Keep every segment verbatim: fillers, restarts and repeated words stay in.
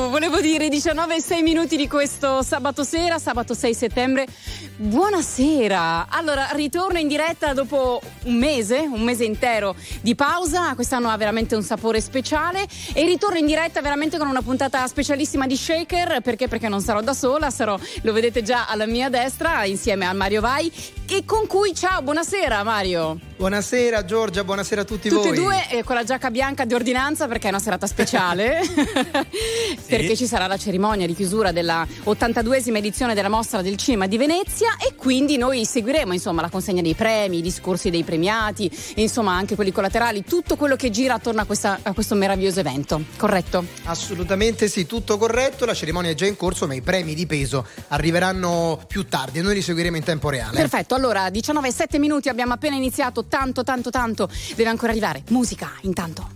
Ecco, volevo dire diciannove e sei minuti di questo sabato sera, sabato sei settembre. Buonasera. Allora, ritorno in diretta dopo un mese, un mese intero di pausa. Quest'anno ha veramente un sapore speciale e ritorno in diretta veramente con una puntata specialissima di Shaker. Perché? Perché non sarò da sola, sarò, lo vedete già alla mia destra, insieme a Mario Vai, e con cui, ciao, buonasera Mario. Buonasera Giorgia, buonasera a tutti, tutti voi. Tutti e due eh, con la giacca bianca di ordinanza perché è una serata speciale. Sì. Perché ci sarà la cerimonia di chiusura della ottantaduesima edizione della Mostra del Cinema di Venezia e quindi noi seguiremo insomma la consegna dei premi, i discorsi dei premiati, insomma anche quelli collaterali, tutto quello che gira attorno a, questa, a questo meraviglioso evento, corretto? Assolutamente sì, tutto corretto, la cerimonia è già in corso ma i premi di peso arriveranno più tardi e noi li seguiremo in tempo reale. Perfetto, allora diciannove e sette minuti, abbiamo appena iniziato, tanto tanto tanto deve ancora arrivare musica intanto.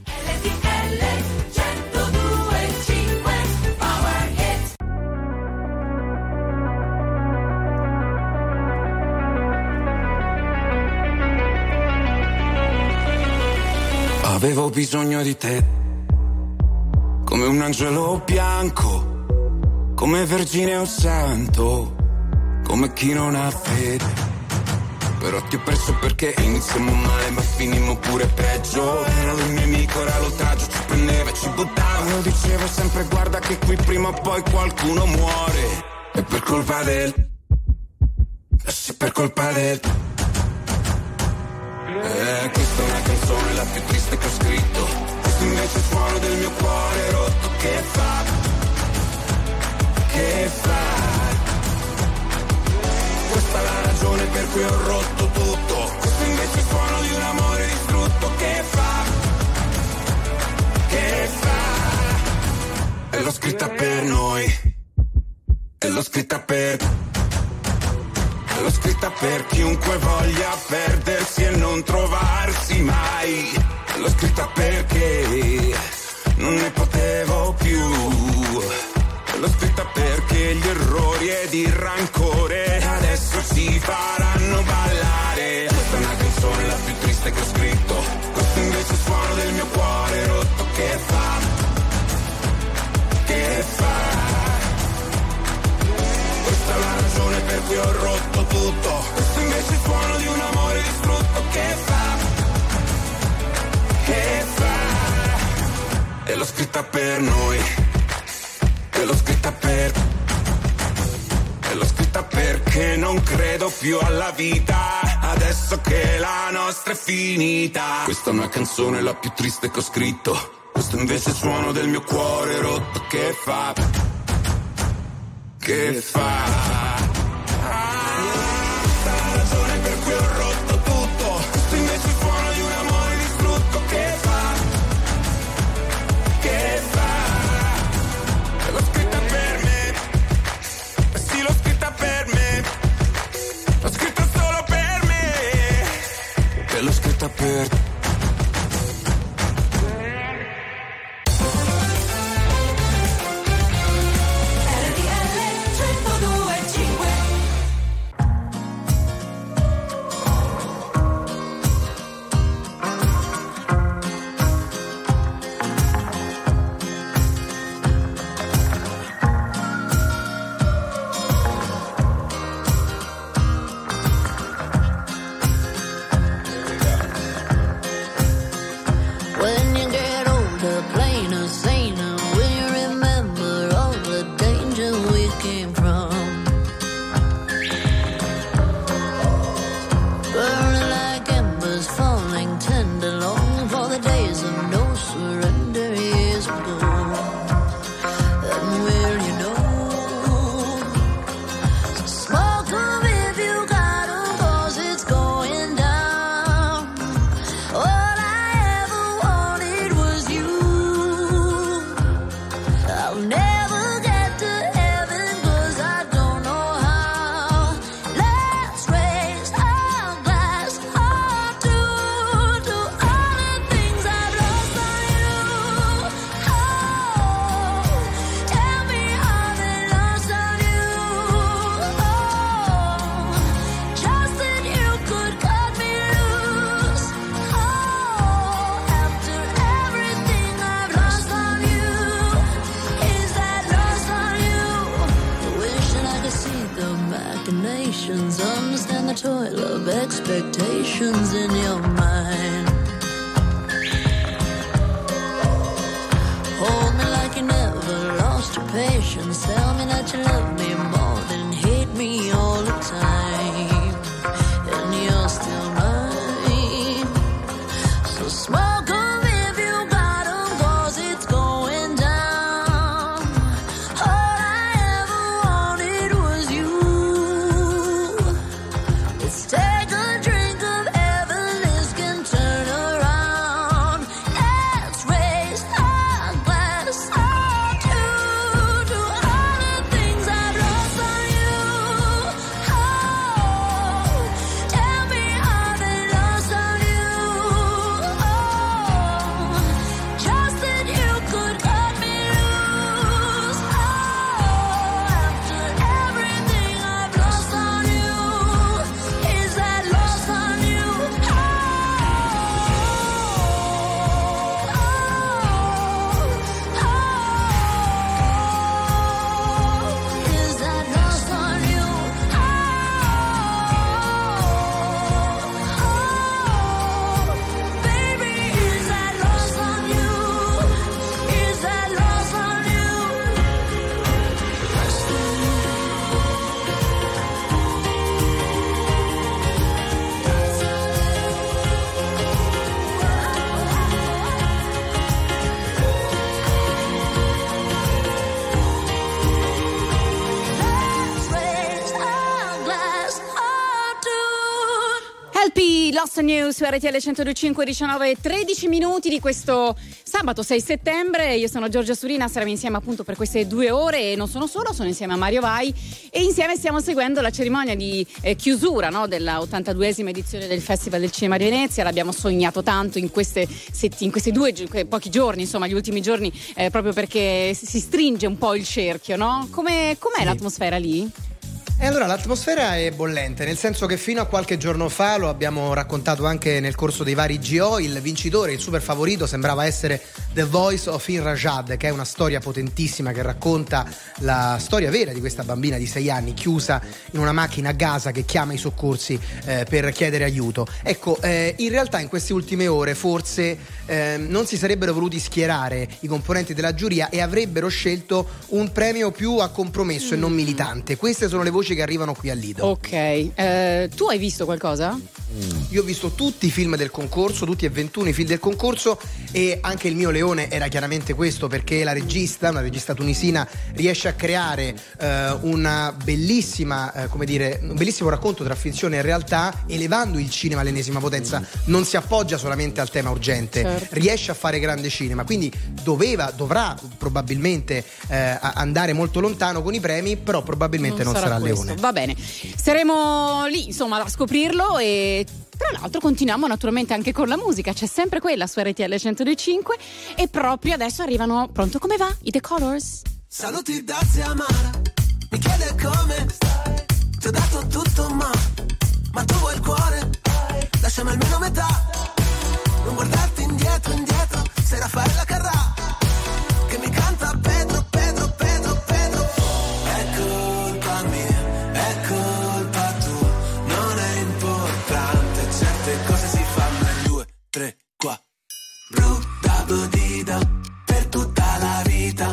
Avevo bisogno di te, come un angelo bianco, come vergine o santo, come chi non ha fede. Però ti ho perso perché iniziamo male ma finimmo pure peggio. Era il mio amico, era l'oltraggio, ci prendeva e ci buttava. Io dicevo sempre guarda che qui prima o poi qualcuno muore. E per colpa del, e se per colpa del. Eh, questa è una canzone la più triste che ho scritto. Questo invece è il suono del mio cuore rotto. Che fa? Che fa? Questa è la ragione per cui ho rotto tutto. Questo invece è il suono di un amore distrutto. Che fa? Che fa? E l'ho scritta per noi. E l'ho scritta per... L'ho scritta per chiunque voglia perdersi e non trovarsi mai. L'ho scritta perché non ne potevo più. L'ho scritta perché gli errori ed il rancore adesso si faranno ballare. Questa è una canzone la più triste che ho scritto. Questo invece è il suono del mio cuore rotto. Che fa? Che fa? Questa è la ragione per cui ho rotto tutto. Questo invece è il suono di un amore distrutto. Che fa? Che fa? E l'ho scritta per noi. E l'ho scritta per. E l'ho scritta perché non credo più alla vita adesso che la nostra è finita. Questa è una canzone la più triste che ho scritto. Questo invece è il suono del mio cuore rotto. Che fa? Che fa? Per R T L centodue e cinque. emotions in your mind. Hold me like you never lost your patience. Tell me that you love me more than hate me all the time. And you're still mine. So smoke 'em if you got 'em, 'cause it's going down. All I ever wanted was you. Let's take a drink of heaven, this can turn around. Let's raise our glass all to, to all the things I've lost on you. Oh, tell me how they lost on you. Oh, just that you could cut me loose. Oh, after everything I've lost on you, is that lost on you? Oh, oh, oh, is that lost on you? Oh, oh, baby, is that lost on you? Is that lost on you? Let's raise our glass all to. L P Lost on You su R T L centodue e cinque, diciannove e tredici minuti di questo sabato sei settembre. Io sono Giorgia Surina, saremo insieme appunto per queste due ore e non sono solo, sono insieme a Mario Vai e insieme stiamo seguendo la cerimonia di eh, chiusura, no, della ottantaduesima edizione del Festival del Cinema di Venezia. L'abbiamo sognato tanto in queste setti, in questi due gi- pochi giorni, insomma gli ultimi giorni, eh, proprio perché si stringe un po' il cerchio, no? Come, com'è Sì. l'atmosfera lì? E allora l'atmosfera è bollente, nel senso che fino a qualche giorno fa, lo abbiamo raccontato anche nel corso dei vari G O, il vincitore, il super favorito sembrava essere The Voice of Inrajad, che è una storia potentissima che racconta la storia vera di questa bambina di sei anni chiusa in una macchina a Gaza che chiama i soccorsi eh, per chiedere aiuto. Ecco, eh, in realtà in queste ultime ore forse eh, non si sarebbero voluti schierare i componenti della giuria e avrebbero scelto un premio più a compromesso mm. e non militante. Queste sono le voci che arrivano qui al Lido. Ok, eh, tu hai visto qualcosa? Io ho visto tutti i film del concorso, tutti e ventuno i film del concorso, e anche il mio leone era chiaramente questo, perché la regista, una regista tunisina, riesce a creare eh, una bellissima, eh, come dire, un bellissimo racconto tra finzione e realtà, elevando il cinema all'ennesima potenza. Non si appoggia solamente al tema urgente, certo. Riesce a fare grande cinema, quindi doveva, dovrà probabilmente eh, andare molto lontano con i premi, però probabilmente non, non sarà, sarà leone. Va bene, saremo lì insomma a scoprirlo e tra l'altro continuiamo naturalmente anche con la musica, c'è sempre quella su R T L centodue e cinque e proprio adesso arrivano, pronto come va? I The Colors. Saluti da zia Mara, mi chiede come stai, ti ho dato tutto ma, ma tu vuoi il cuore, lasciami almeno metà, non guardarti indietro, indietro, sei Raffaella Carrà, che mi canta Pedro, Pedro, Pedro, Pedro. È colpa mia, è colpa tua, non è importante, certe cose si fanno in due, tre, qua. Brutta bodida, per tutta la vita,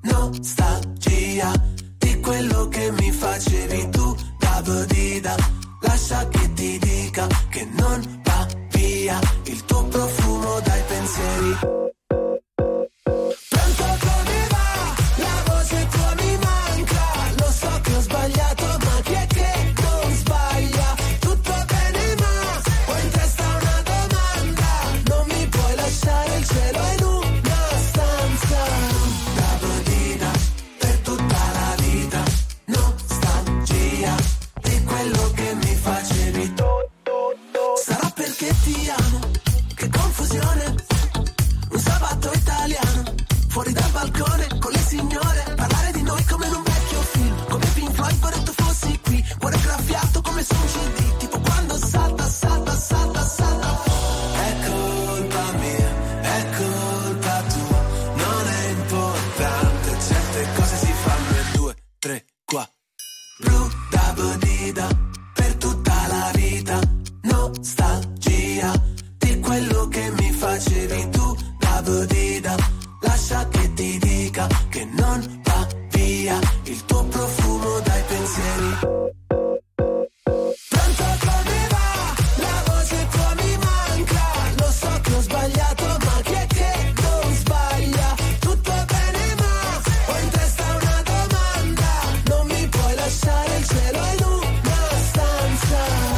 nostalgia di quello che mi facevi tu, da bodida, lascia che ti dica che non va via il tuo profumo dai pensieri. Pronto come va? La va via il tuo profumo dai pensieri. Pronto, come va? La voce tua mi manca. Lo so che ho sbagliato, ma chi è che non sbaglia? Tutto bene, ma ho in testa una domanda. Non mi puoi lasciare il cielo in una stanza.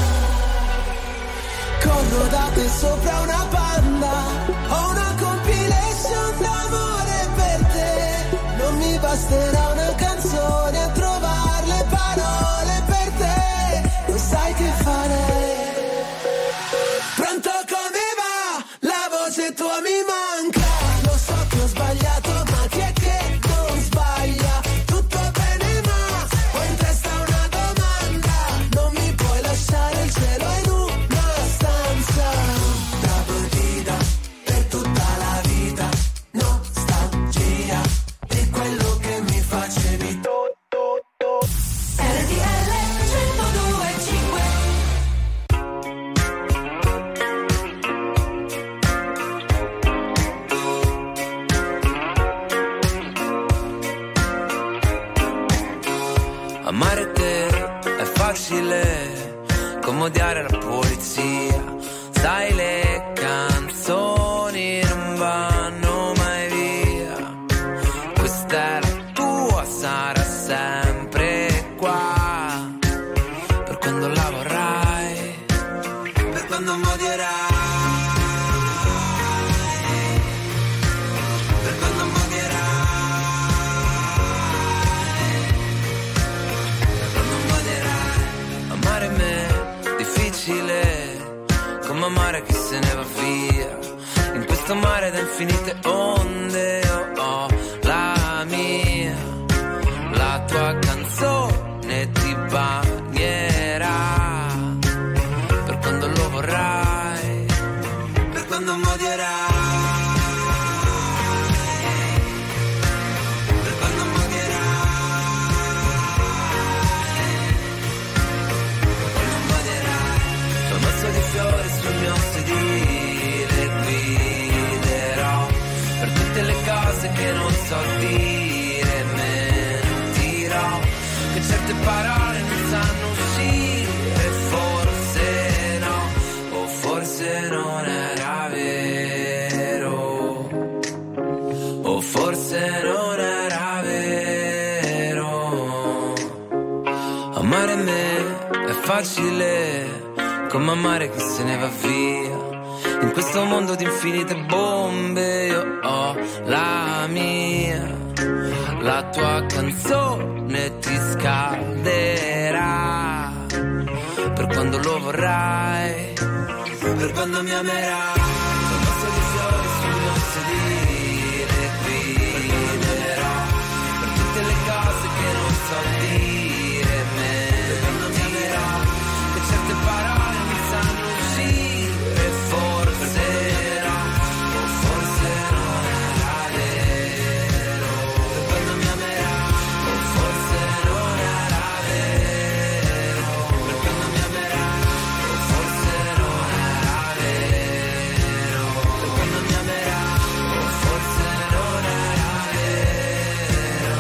Corro da te sopra una banda. Ho una compilation d'amore per te. Non mi basterà una canzone a trovare le parole per te. Lo sai che farei. Pronto, come va? La voce tua mi manca. Lo so che ho sbagliato, ma chi è che non sbaglia? Tutto bene, ma ho in testa una domanda. Non mi puoi lasciare il cielo in una stanza. Da partita per tutta la vita. Nostalgia di quello che mi facevi tu. R T L centodue e cinque. Amare te è facile, come odiare la polizia. Sai, le canzoni non vanno mai via. Questa è la tua, sarà sempre qua. Per quando la vorrai, per quando mi odierai. Per quando mi odierai. Amare me, difficile, come amare chi se ne va via. In questo mare da infinite onde io ho la mia. La tua canzone ti bagnerà. Per quando lo vorrai, per quando mi odierai. Per quando mi odierai. Di fiori sul mio sedile guiderò per tutte le cose che non so dire, mentirò che certe parole non sanno uscire, forse no, o forse non era vero, o forse non era vero. Amare me è facile, come amare chi se ne va via. In questo mondo di infinite bombe io ho la mia. La tua canzone ti scalderà. Per quando lo vorrai, per quando mi amerai. Un mazzo di fiori sul mio sedile guiderò per tutte le cose che non so dire, per quando mi amerò. Che certe parole sanno uscire, forse no, o forse non era vero. Per quando mi amerà, o forse non era vero. Per quando mi amerà, o forse non era vero. Per quando mi amerà, o forse non era vero.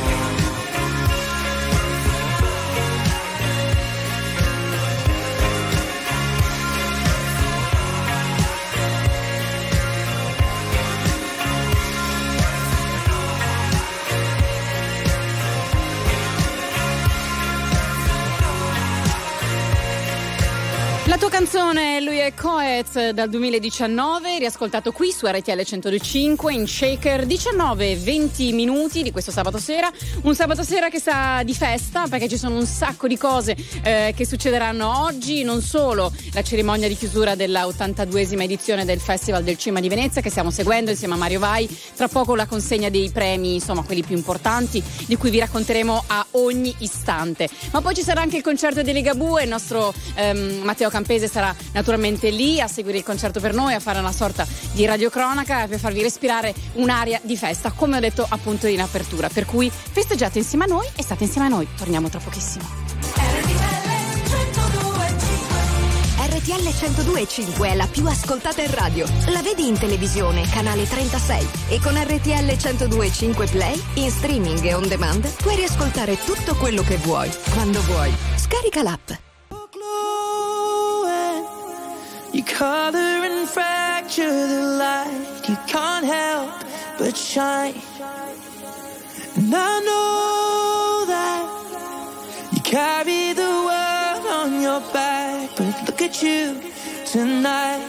La tua canzone, lui è Coez dal duemiladiciannove, riascoltato qui su R T L centodue e cinque in Shaker. Diciannove venti minuti di questo sabato sera, un sabato sera che sta di festa perché ci sono un sacco di cose eh, che succederanno oggi, non solo la cerimonia di chiusura della ottantaduesima edizione del Festival del Cinema di Venezia che stiamo seguendo insieme a Mario Vai, tra poco la consegna dei premi, insomma quelli più importanti di cui vi racconteremo a ogni istante, ma poi ci sarà anche il concerto di Ligabue, il nostro ehm, Matteo Campese sarà naturalmente lì a seguire il concerto per noi, a fare una sorta di radiocronaca per farvi respirare un'aria di festa, come ho detto appunto in apertura, per cui festeggiate insieme a noi e state insieme a noi, torniamo tra pochissimo. R R T L centodue e cinque è la più ascoltata in radio. La vedi in televisione, canale trentasei. E con R T L centodue e cinque Play, in streaming e on demand, puoi riascoltare tutto quello che vuoi, quando vuoi. Scarica l'app. You color and fracture the light. You can't help but shine. And I know that you carry the world on your back, but look at you tonight.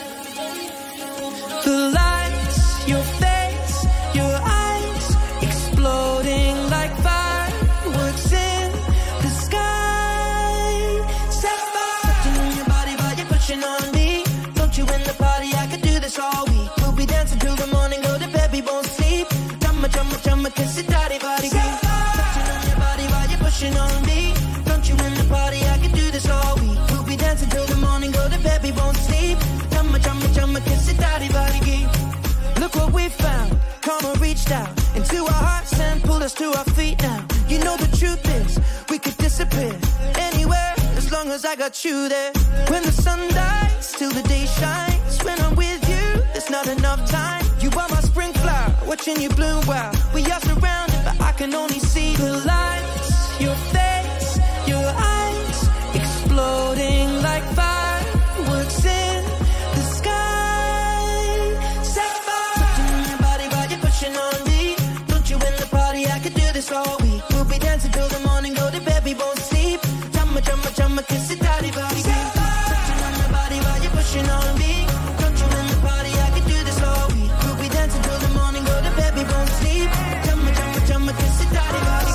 The lights, your face, your eyes, exploding like fireworks in the sky. Set fire in your body while you're pushing on me. Don't you win the party, I could do this all week. We'll be dancing till the morning, go to bed, we won't sleep. Chumma, chumma, chumma, kiss it, daddy, body, touching on your body while you're pushing on me. Don't you win the party, I could do this all week. We'll be dancing till the morning, go to bed, we won't sleep. Chumma, chumma, chumma, kiss it, daddy, body, look what we found. Karma reached out into our hearts and pulled us to our feet now. You know the truth is, we could disappear anywhere as long as I got you there. When the sun dies, till the day shines. When I'm with you, there's not enough time. You are my spring flower, watching you bloom wild. We are surrounded, but I can only see the lights. Your face, your eyes, exploding like fireworks in the sky. Set fire touching your body while you're pushing on me. Don't you win the party, I could do this all week. We'll be dancing till the morning, go to bed, we won't sleep. Chumma, chumma, chumma, kiss it, daddy, body. Touching on your body while you're pushing on me. Don't you win the party, I could do this all week. We'll be dancing till the morning, go to bed, we won't sleep. Chumma, chumma, chumma, kiss it, daddy, body.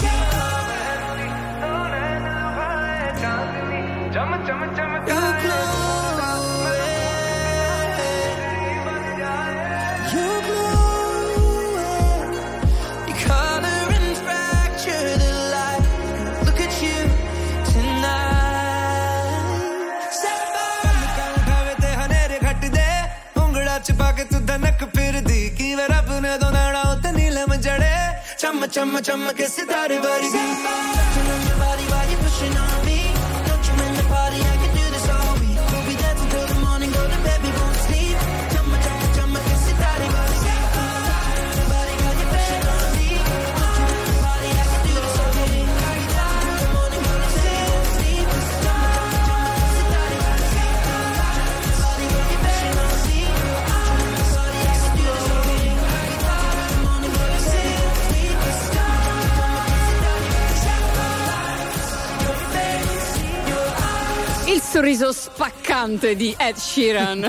You're glowing, you're glowing. You color and fracture the light. Look at you tonight. Set fire. Chupake tu danak firdi ki var apne donara ut neelam jade. Chumma chumma chumma ke sitare bari. Touching on your body while you're pushing on me. Don't you win the party, I can do this all week. We'll be dancing till the morning, go to bed, we won't sleep. Chumma chumma chumma ke sitare bari. Touching on your body while you're pushing on me. Don't you win the party, I can do this all week. We'll be dancing till the morning, go to bed, we won't sleep. Chumma chumma chumma ke sitare bari. Body while you're pushing on me. Il sorriso spaccante di Ed Sheeran.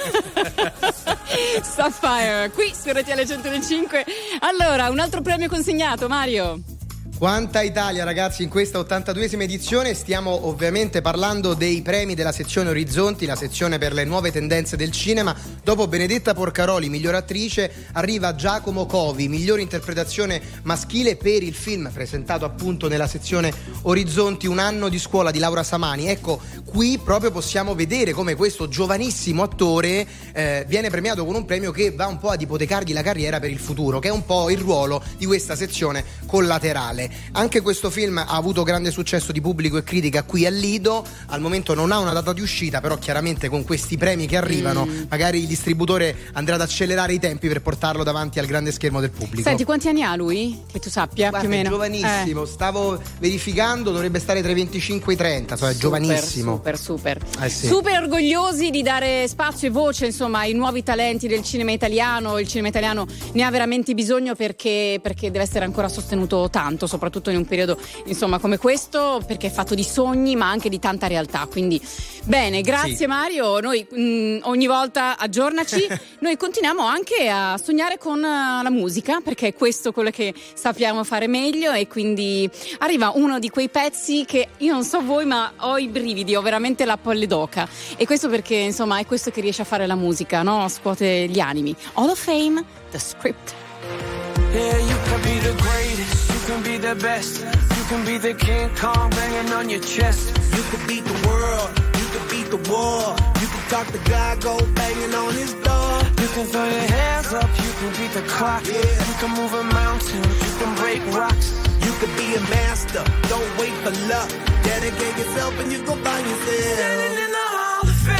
Sapphire, qui su R T L centocinque. Allora, un altro premio consegnato, Mario. Quanta Italia, ragazzi, in questa ottantaduesima edizione. Stiamo ovviamente parlando dei premi della sezione Orizzonti, la sezione per le nuove tendenze del cinema. Dopo Benedetta Porcaroli, miglior attrice, arriva Giacomo Covi, miglior interpretazione maschile per il film presentato appunto nella sezione Orizzonti, Un anno di scuola di Laura Samani. Ecco, qui proprio possiamo vedere come questo giovanissimo attore eh, viene premiato con un premio che va un po' ad ipotecargli la carriera per il futuro, che è un po' il ruolo di questa sezione collaterale. Anche questo film ha avuto grande successo di pubblico e critica qui al Lido. Al momento non ha una data di uscita, però chiaramente con questi premi che arrivano mm. magari il distributore andrà ad accelerare i tempi per portarlo davanti al grande schermo del pubblico. Senti, quanti anni ha lui? Che tu sappia. Guarda, più o meno. È giovanissimo, eh. stavo verificando, dovrebbe stare tra i venticinque e i trenta, cioè è giovanissimo. Super, super. Eh sì. Super orgogliosi di dare spazio e voce, insomma, ai nuovi talenti del cinema italiano. Il cinema italiano ne ha veramente bisogno perché, perché deve essere ancora sostenuto tanto, soprattutto in un periodo insomma come questo, perché è fatto di sogni ma anche di tanta realtà. Quindi bene, grazie sì. Mario, noi mh, ogni volta aggiornaci. Noi continuiamo anche a sognare con uh, la musica, perché è questo quello che sappiamo fare meglio, e quindi arriva uno di quei pezzi che io non so voi ma ho i brividi, ho veramente la pelle d'oca, e questo perché insomma è questo che riesce a fare la musica, no? Scuote gli animi. Hall of Fame, The Script. Yeah, you can be the greatest, you can be the best, you can be the King Kong banging on your chest. You can beat the world, you can beat the war, you can talk to God, go banging on his door. You can throw your hands up, you can beat the clock, yeah. You can move a mountain, you can break rocks. You can be a master, don't wait for luck. Dedicate yourself and you go find yourself. Standing in the Hall of Fame.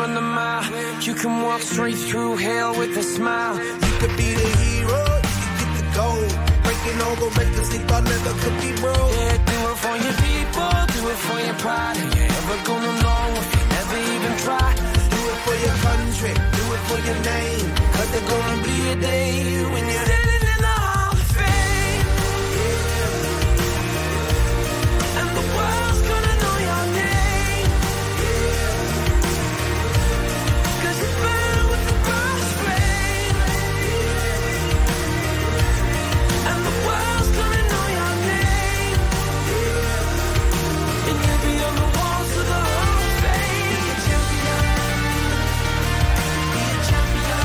run the mile. You can walk straight through hell with a smile. You could be the hero, you could get the gold. Breaking all the records they thought never could be broke. Yeah, do it for your people, do it for your pride. And you ever gonna know if you never even try? Do it for your country, do it for your name. Cause there's gonna be a day when you're standing in the Hall of Fame. Yeah. And the world's gonna know your name. Yeah. Cause you burn with the first flame. Yeah. And the world's gonna know your name. Yeah. And you'll be on the walls of the Hall of Fame. Be a champion. Be a champion.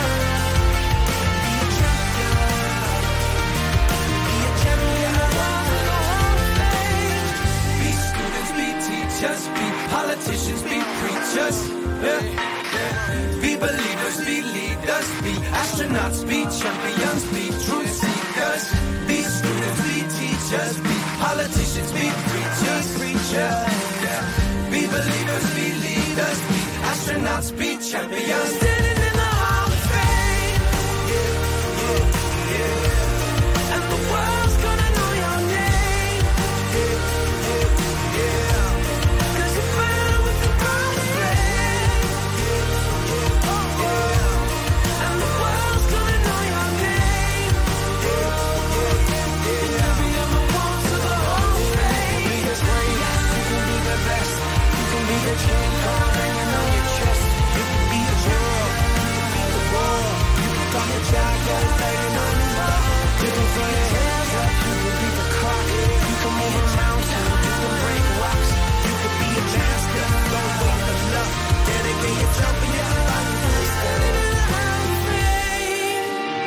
Be a champion. Be a champion. On the walls of the Hall of Fame. Be students, be teachers, be politicians, be preachers. Yeah. Yeah. Be believers, be leaders, be astronauts, be champions, be truth seekers. Be students, be teachers, be politicians, be preachers, preachers. Yeah. Be believers, be leaders, be astronauts, be champions. Standing in the Hall of Fame. Yeah, yeah, yeah. And the world's gonna know your name. Yeah, yeah, yeah. Cause you burn with the first flame. Yeah, yeah, yeah. And the world's gonna know your name. Yeah, yeah, yeah. And you'll be on the walls of the Hall of Fame. You can be the greatest, you can be the best. You can be the chain card hanging on your chest. You can be the hero, you can be the war. You can call your jacket hanging on your wall. You can throw your hands up, you can be the clock. You can move a mountain, you can break rocks. You can be a master, don't walk the luck. Dedicate yourself to your life. Standing in the Hall of Fame.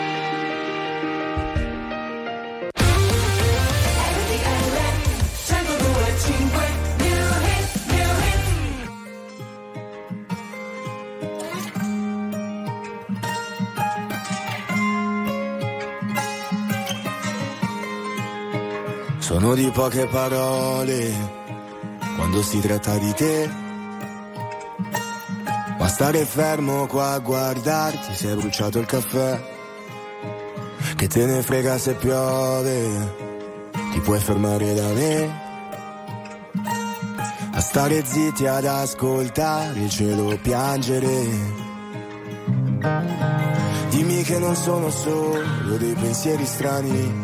R T L centodue e cinque, new hit, new hit. Sono di poche parole quando si tratta di te, ma stare fermo qua a guardarti, si è bruciato il caffè. Che te ne frega se piove, ti puoi fermare da me. A stare zitti ad ascoltare il cielo piangere. Dimmi che non sono solo dei pensieri strani.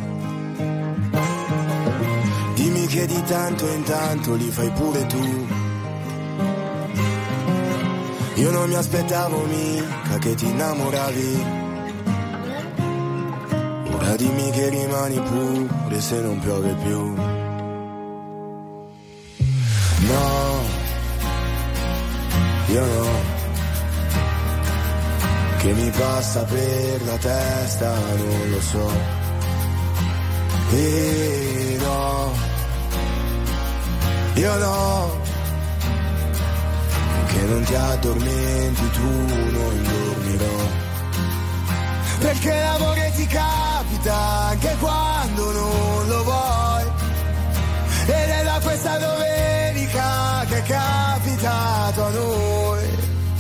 Dimmi che di tanto in tanto li fai pure tu. Io non mi aspettavo mica che ti innamoravi. Ora dimmi che rimani pure se non piove più. No, io no. Che mi passa per la testa non lo so. E no, io no. Che non ti addormenti tu, non dormirò. Perché l'amore ti capita anche quando non lo vuoi. Ed è da questa domenica che è capitato a noi.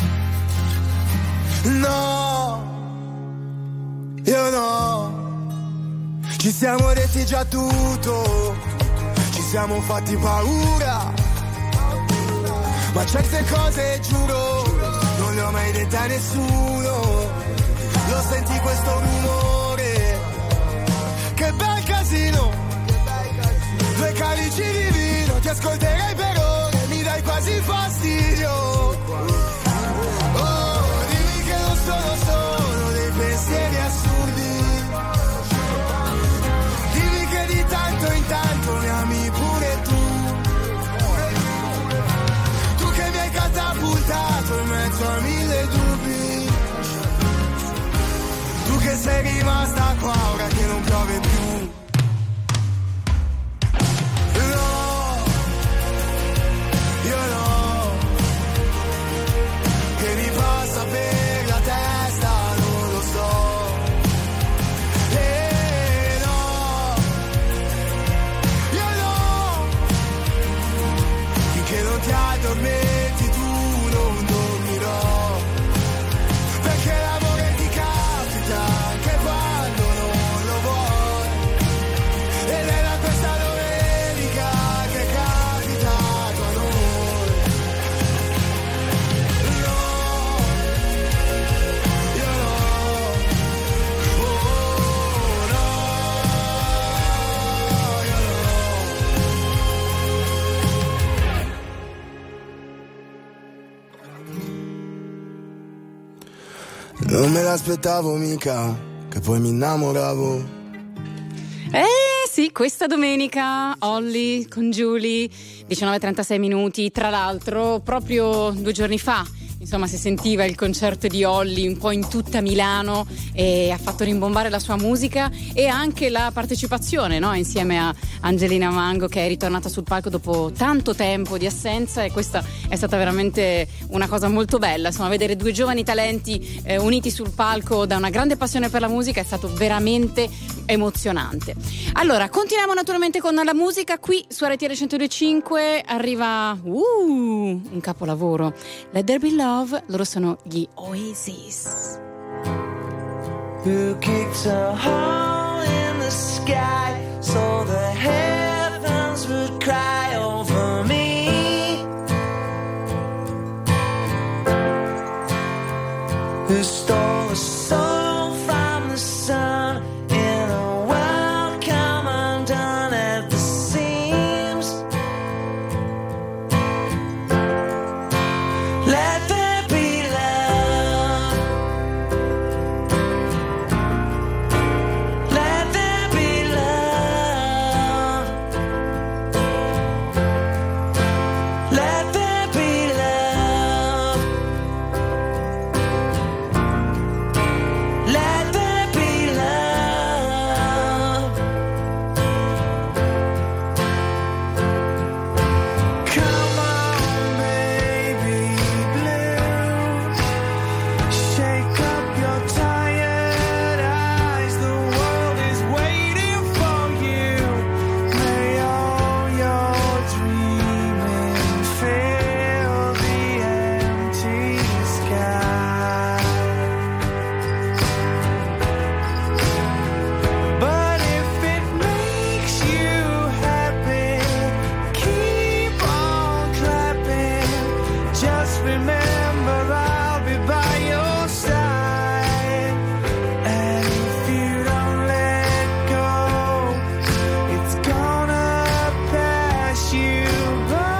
No, io no. Ci siamo detti già tutto, ci siamo fatti paura, ma certe cose giuro non le ho mai dette a nessuno. Lo senti questo rumore? Che bel casino. Due calici di vino, ti ascolterei per ore, mi dai quasi fastidio. Oh, dimmi che non sono solo dei pensieri assurdi. Dimmi che di tanto in tanto mi ami pure tu. Tu che mi hai catapultato in mezzo a mille dubbi. Tu che sei rimasta qua ora che non piove più. No, Non me l'aspettavo mica, che poi mi innamoravo. Eh sì, questa domenica Olly con Giulie, diciannove e trentasei minuti. Tra l'altro proprio due giorni fa, insomma, si sentiva il concerto di Olly un po' in tutta Milano e ha fatto rimbombare la sua musica e anche la partecipazione, no? Insieme a Angelina Mango, che è ritornata sul palco dopo tanto tempo di assenza, e questa è stata veramente una cosa molto bella. Insomma, vedere due giovani talenti eh, uniti sul palco da una grande passione per la musica è stato veramente emozionante. Allora, continuiamo naturalmente con la musica. Qui su R T L centodue e cinque arriva uh, un capolavoro, Let There Be Love. Loro sono gli Oasis. Who kicked a hole in the sky so the heavens would cry over me? Who stole a soul from the sun in a world come undone at the seams? Let there be love. Let there be love. Let there be love. Let there be love. Come on, baby blue. Shake up your tired eyes. The world is waiting for you. May all your dreaming fill the empty sky. But if it makes you happy, keep on clapping. Just remember I'll be by your side. And if you don't let go, it's gonna pass you by.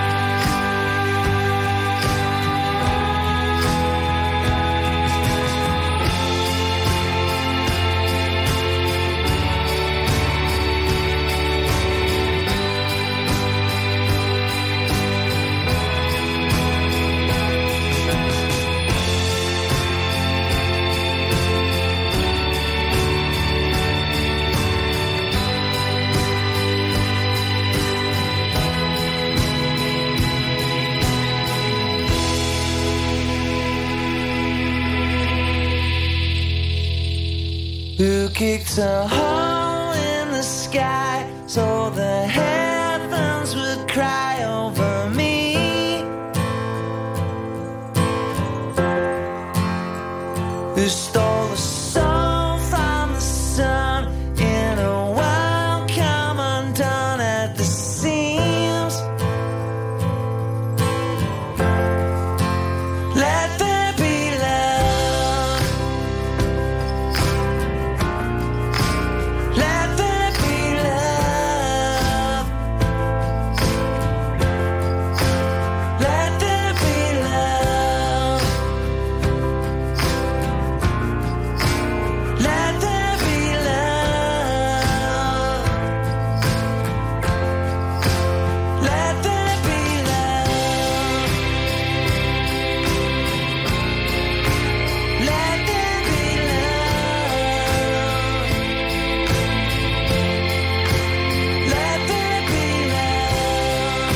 Who kicked a hole in the sky so the heavens would cry over me? Who stole a soul from the sun in a world come undone at the seams? Let there be love. Let there be love. Let there be love. Let there be love. Let there be love. Let there be love. Let there be love.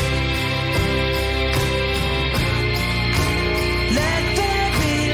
Let there be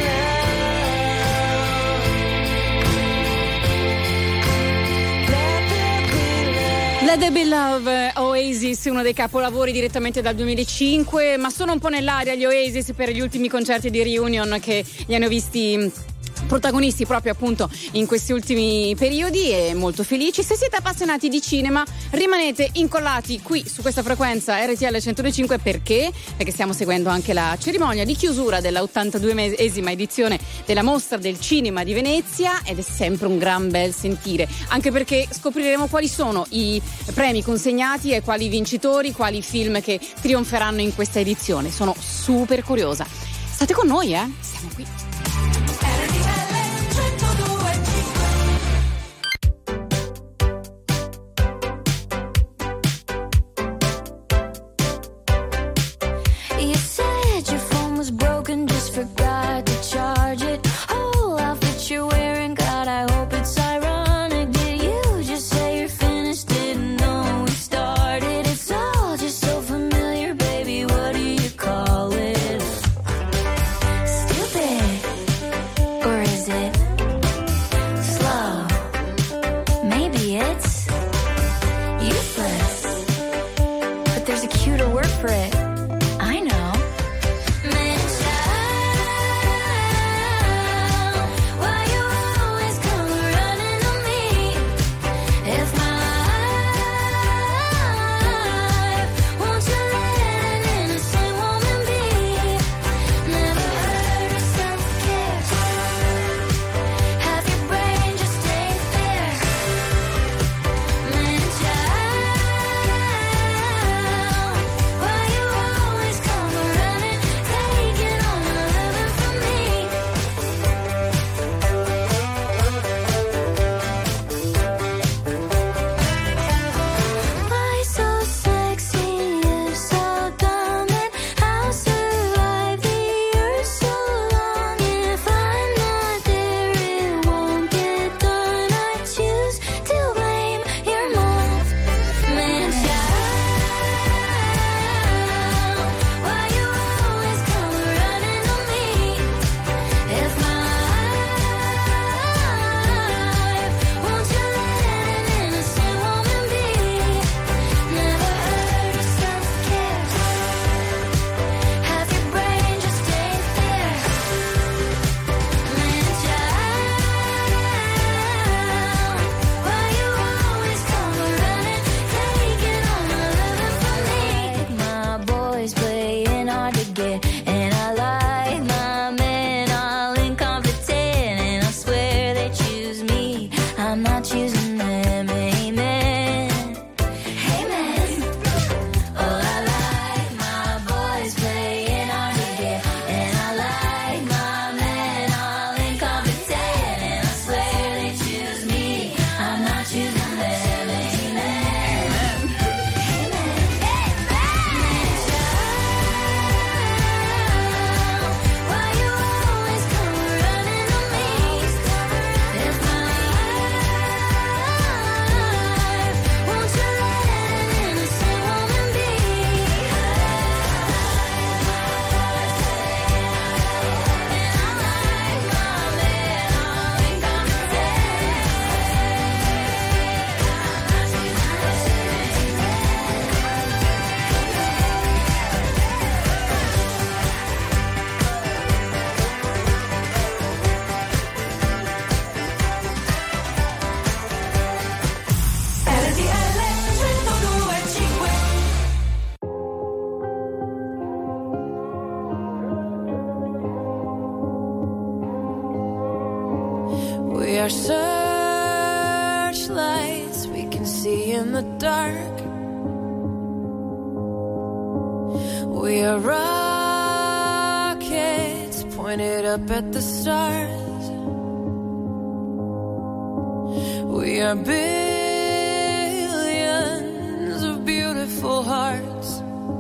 love. Let There Be Love, Oasis, uno dei capolavori direttamente dal duemilacinque, ma sono un po' nell'aria gli Oasis per gli ultimi concerti di reunion che li hanno visti protagonisti proprio appunto in questi ultimi periodi, e molto felici. Se siete appassionati di cinema, rimanete incollati qui su questa frequenza R T L centodue e cinque. Perché? Perché stiamo seguendo anche la cerimonia di chiusura della ottantaduesima edizione della Mostra del Cinema di Venezia, ed è sempre un gran bel sentire, anche perché scopriremo quali sono i premi consegnati e quali vincitori, quali film che trionferanno in questa edizione. Sono super curiosa. State con noi, eh? Siamo qui. You said your phone was broken, just forgot to charge it. Whole outfit you're wearing, God, I hope it's ironic. Did you just say you're finished? Didn't know we started. It's all just so familiar, baby. What do you call it? Stupid, or is it slow? Maybe it's useless, but there's a cuter word for it. I know. Why you always come running to me? If my life, won't you let an innocent woman be? Never heard of self-care. Have your brain just stay there. Man, child, why you always come running, taking on a living from me? Why so sexy, you're so dumb, and I'll survive the earth so long. If I'm not there, it won't get done. I choose to blame your mom. Man, child, why you always come running to me? If my life, won't you let an innocent woman be? Never heard of self-care. Have your brain just stay there. Man, child, why you always come running, taking on a living from me? My boys playing hard to get, and I like my men all incompetent, and I swear they choose me. I'm not choosing them. Amen. Amen. Oh, I like my boys playing hard to get, and I like my men all incompetent, and I swear they choose me. I'm not choosing them. Amen. Why you always come running to me? If my life, won't you let an innocent woman be? We are searchlights we can see in the dark. We are rockets pointed up at the stars. We are billions of beautiful hearts.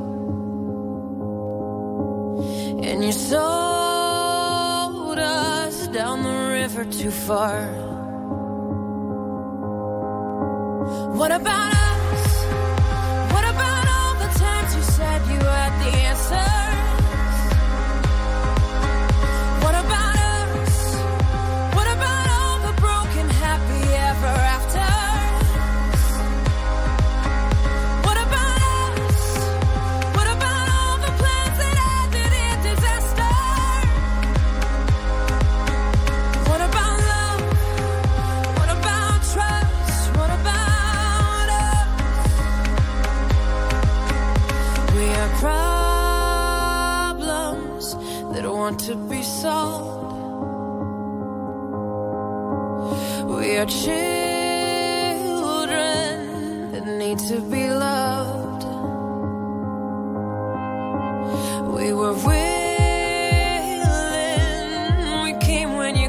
And you sold us down the river too far. What about us? What about all the times you said you had the answers? What about us? What about all the broken happy ever afters? What about us? What about all the plans that ended in disaster? What about love? What about trust? What about us? We are problems that want to be solved. We are children that need to be loved. We were willing, we came when you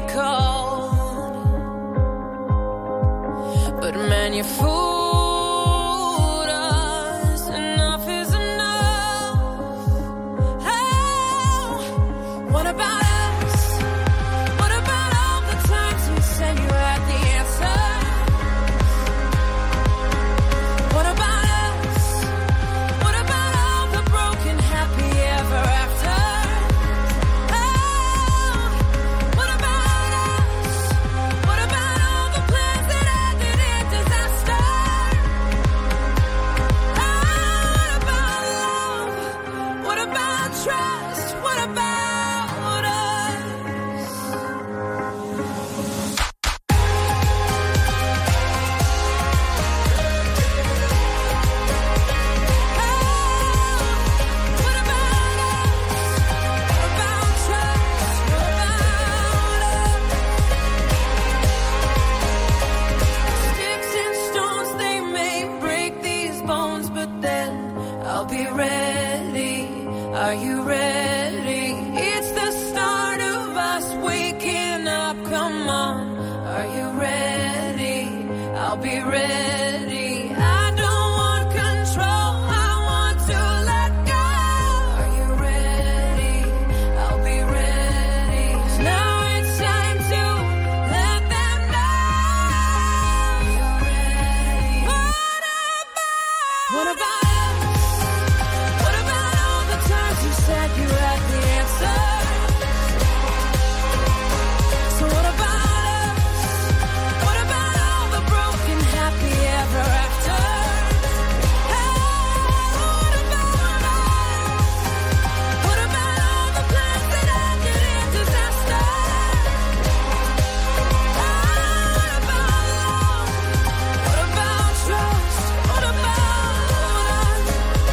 come on, are you ready? I'll be ready. I don't want control, I want to let go. Are you ready? I'll be ready. Now it's time to let them know you're ready. What about? What about us? What about all the times you said you had the answer? So what about us? What about all the broken happy ever after? Hey, what about us? What about all the plans that ended in disaster? Hey, what about love? What about trust? What about us?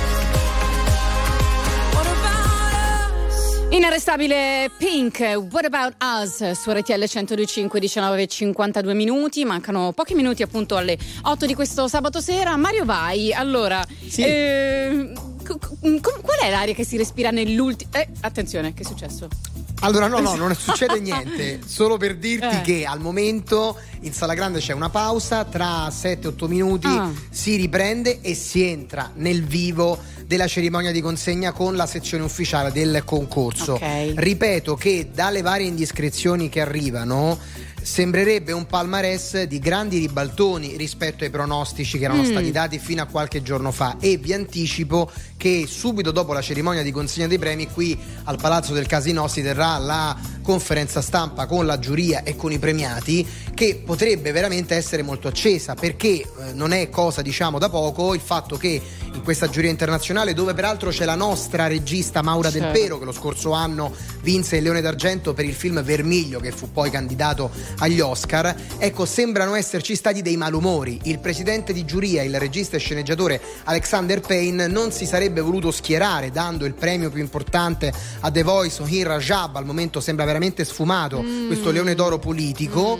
What about us? Inarrestabile Pink, What About Us su R T L centodue e cinque, diciannove e cinquantadue minuti, mancano pochi minuti appunto alle otto di questo sabato sera. Mario Vai, allora, Sì. eh, c- c- qual è l'aria che si respira nell'ultimo... Eh, attenzione, che è successo? Allora no, no, non succede niente, solo per dirti Eh. che al momento in Sala Grande c'è una pausa, tra sette otto minuti Ah. si riprende e si entra nel vivo della cerimonia di consegna con la sezione ufficiale del concorso. Ok. Ripeto che dalle varie indiscrezioni che arrivano sembrerebbe un palmarès di grandi ribaltoni rispetto ai pronostici che erano Mm. stati dati fino a qualche giorno fa, e vi anticipo che subito dopo la cerimonia di consegna dei premi qui al Palazzo del Casinò si terrà la conferenza stampa con la giuria e con i premiati, che potrebbe veramente essere molto accesa, perché eh, non è cosa diciamo da poco il fatto che in questa giuria internazionale, dove peraltro c'è la nostra regista Maura Del Certo. Pero, che lo scorso anno vinse il Leone d'Argento per il film Vermiglio, che fu poi candidato agli Oscar, ecco, sembrano esserci stati dei malumori. Il presidente di giuria, il regista e sceneggiatore Alexander Payne, non si sarebbe voluto schierare dando il premio più importante a The Voice o Hin Rajab. Al momento sembra veramente sfumato Mm. questo Leone d'Oro politico.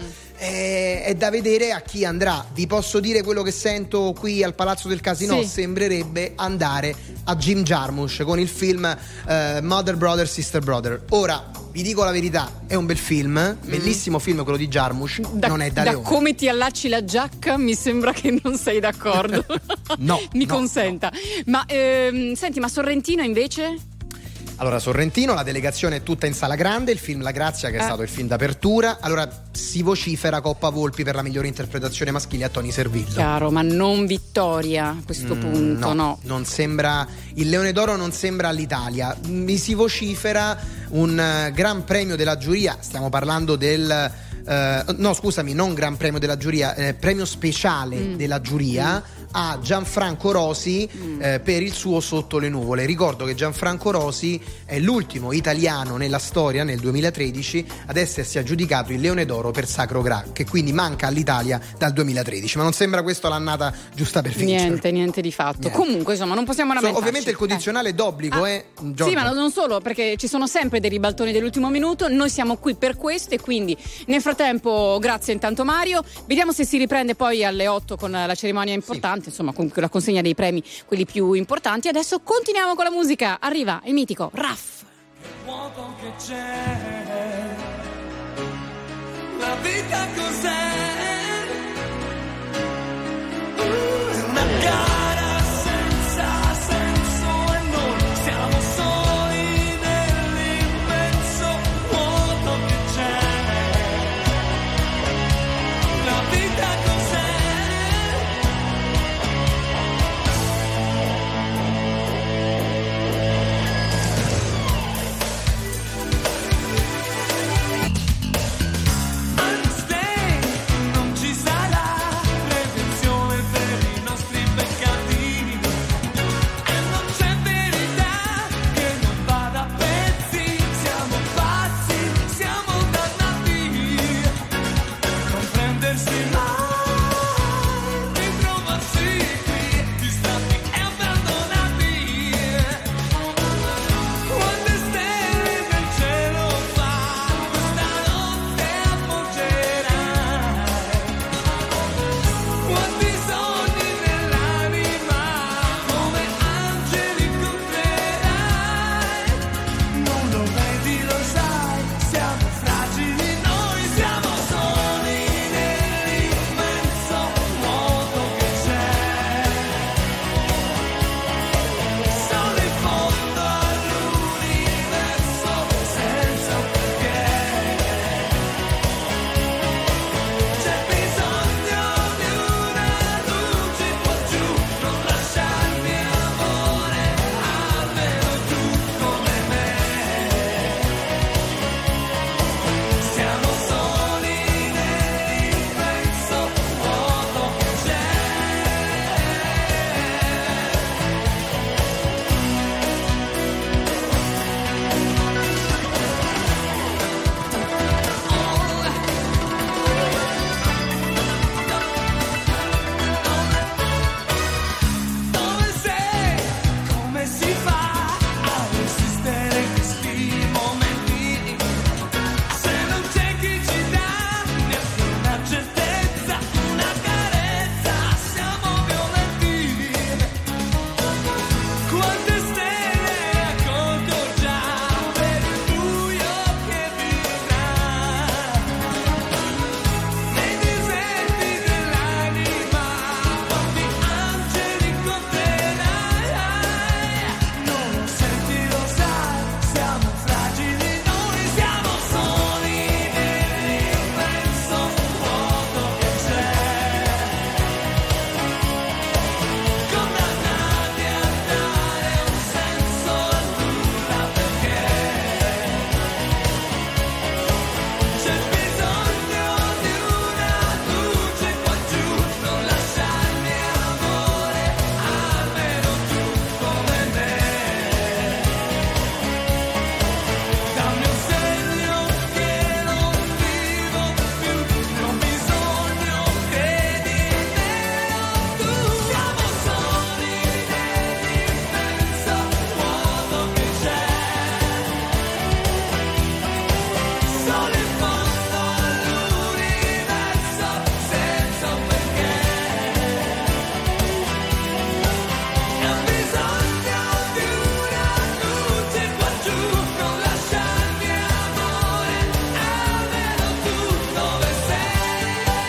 Eh, è da vedere a chi andrà. Vi posso dire quello che sento qui al Palazzo del Casinò: Sì. sembrerebbe andare a Jim Jarmusch con il film eh, Mother Brother Sister Brother. Ora vi dico la verità, è un bel film, bellissimo film quello di Jarmusch, Da, non è da, da Leone. come ti allacci la giacca mi sembra che non sei d'accordo. No, mi no, consenta. Ma ehm, senti, ma Sorrentino invece? Allora, Sorrentino, la delegazione è tutta in Sala Grande, il film La Grazia, che è Eh. stato il film d'apertura. Allora, si vocifera Coppa Volpi per la migliore interpretazione maschile a Tony Servillo. Chiaro, ma non vittoria a questo Mm, punto, no. no, non sembra, il Leone d'Oro non sembra all'Italia. Mi si vocifera un eh, gran premio della giuria, stiamo parlando del eh, no scusami, non gran premio della giuria, eh, premio speciale Mm. della giuria a Gianfranco Rosi eh, per il suo Sotto le nuvole. Ricordo che Gianfranco Rosi è l'ultimo italiano nella storia, nel duemilatredici, ad essersi aggiudicato il Leone d'Oro per Sacro Gra, che quindi manca all'Italia dal duemilatredici, ma non sembra questa l'annata giusta per vincere. Niente, niente di fatto. Niente. Comunque, insomma, non possiamo So, lamentarci. ovviamente il condizionale è d'obbligo, Ah, eh, Sì, Giorgio. ma non solo, perché ci sono sempre dei ribaltoni dell'ultimo minuto. Noi siamo qui per questo, e quindi nel frattempo grazie intanto Mario. Vediamo se si riprende poi alle otto con la cerimonia importante, insomma, con la consegna dei premi, quelli più importanti. Adesso continuiamo con la musica. Arriva il mitico Raff. Vuoto che c'è, la vita cos'è? Uh, una gara senza senso, e noi siamo soli nell'immenso vuoto che c'è. La vita cos'è? Understand solo in fondo all'universo senza un perché. Non bisogna di una luce qua giù, non lasciarmi amore, almeno tu dove sei.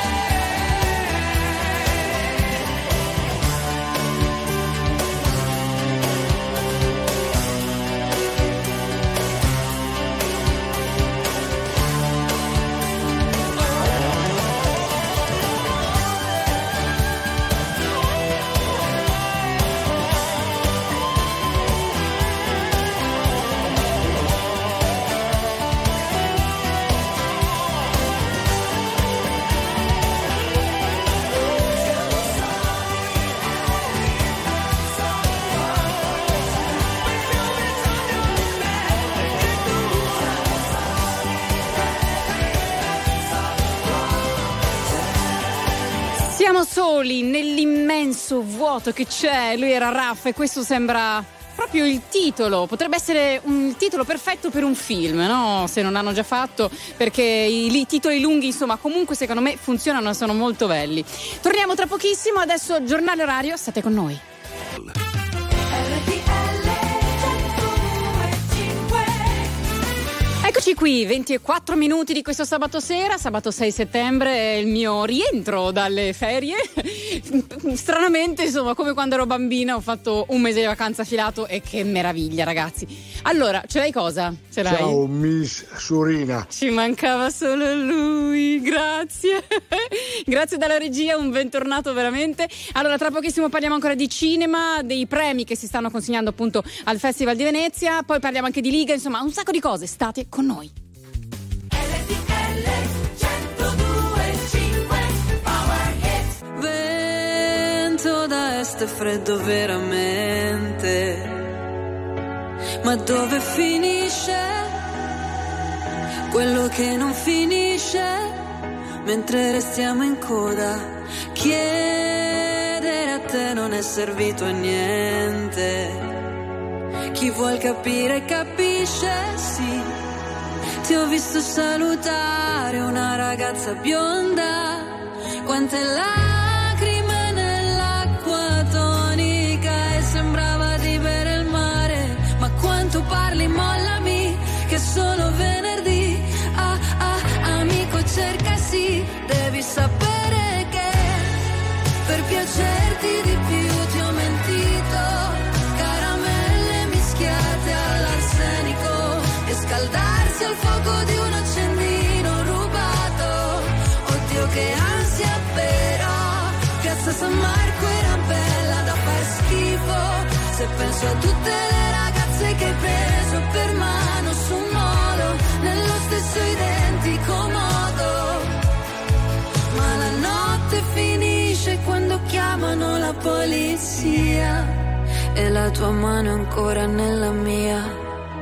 Siamo soli nell'immenso vuoto che c'è. Lui era Raff e questo sembra proprio il titolo. Potrebbe essere un titolo perfetto per un film, no? Se non l'hanno già fatto, perché i, i titoli lunghi, insomma, comunque secondo me funzionano e sono molto belli. Torniamo tra pochissimo, adesso giornale orario, state con noi. Eccoci qui, ventiquattro minuti di questo sabato sera, sabato sei settembre, è il mio rientro dalle ferie. Stranamente, insomma, come quando ero bambina, ho fatto un mese di vacanza filato e che meraviglia, ragazzi. Allora, ce l'hai cosa? Ce l'hai? Ciao Miss Surina. Ci mancava solo lui, grazie. Grazie dalla regia, un bentornato veramente. Allora, tra pochissimo parliamo ancora di cinema, dei premi che si stanno consegnando appunto al Festival di Venezia, poi parliamo anche di Liga, insomma, un sacco di cose. State con noi. Vento da est, freddo veramente, ma dove finisce quello che non finisce mentre restiamo in coda? Chiedere a te non è servito a niente. Chi vuol capire capisce, sì. Ti ho visto salutare una ragazza bionda, quante lacrime nell'acqua tonica, e sembrava di bere il mare. Ma quanto parli, mollami, che è solo venerdì. Ah ah, amico, cerca sì, devi sapere che per piacerti di più ti ho mentito. Caramelle mischiate all'arsenico e scaldarsi al fuoco di un accendino rubato. Oddio che ansia, però Piazza San Marco era bella da far schifo. Se penso a tutte le ragazze che hai preso per mano su un molo, nello stesso identico modo. Ma la notte finisce quando chiamano la polizia e la tua mano è ancora nella mia.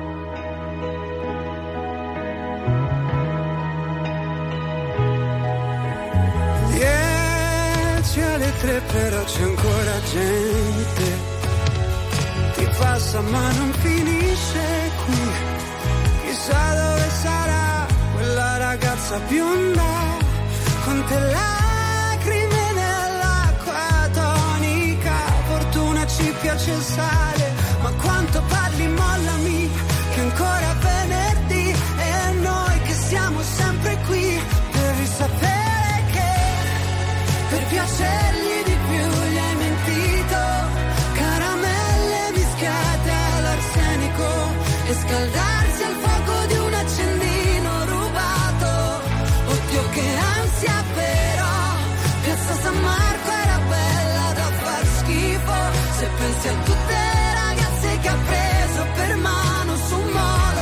Dieci alle tre però c'è ancora gente, ti passa ma non finisce qui. Chissà dove sarà quella ragazza bionda, con te lacrime nell'acqua tonica. Fortuna ci piace il sale, ma quanto parli, mollami, che ancora venerdì e noi che siamo sempre qui. Devi sapere che per piacergli di più gli hai mentito. Caramelle mischiate all'arsenico e scaldarsi al fuoco di un accendino rubato. Oddio che ansia, però Piazza San Marco era bella da far schifo. Se pensi a tutte le ragazze che ha preso per mano su un molo,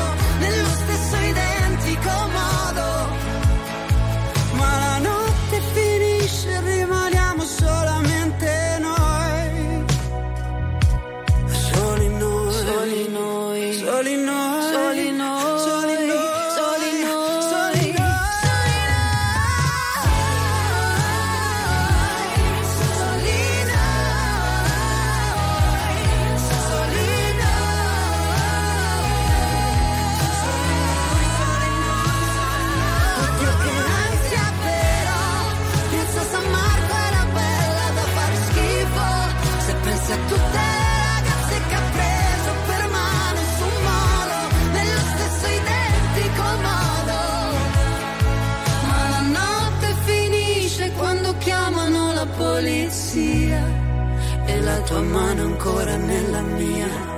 polizia e la tua mano ancora nella mia.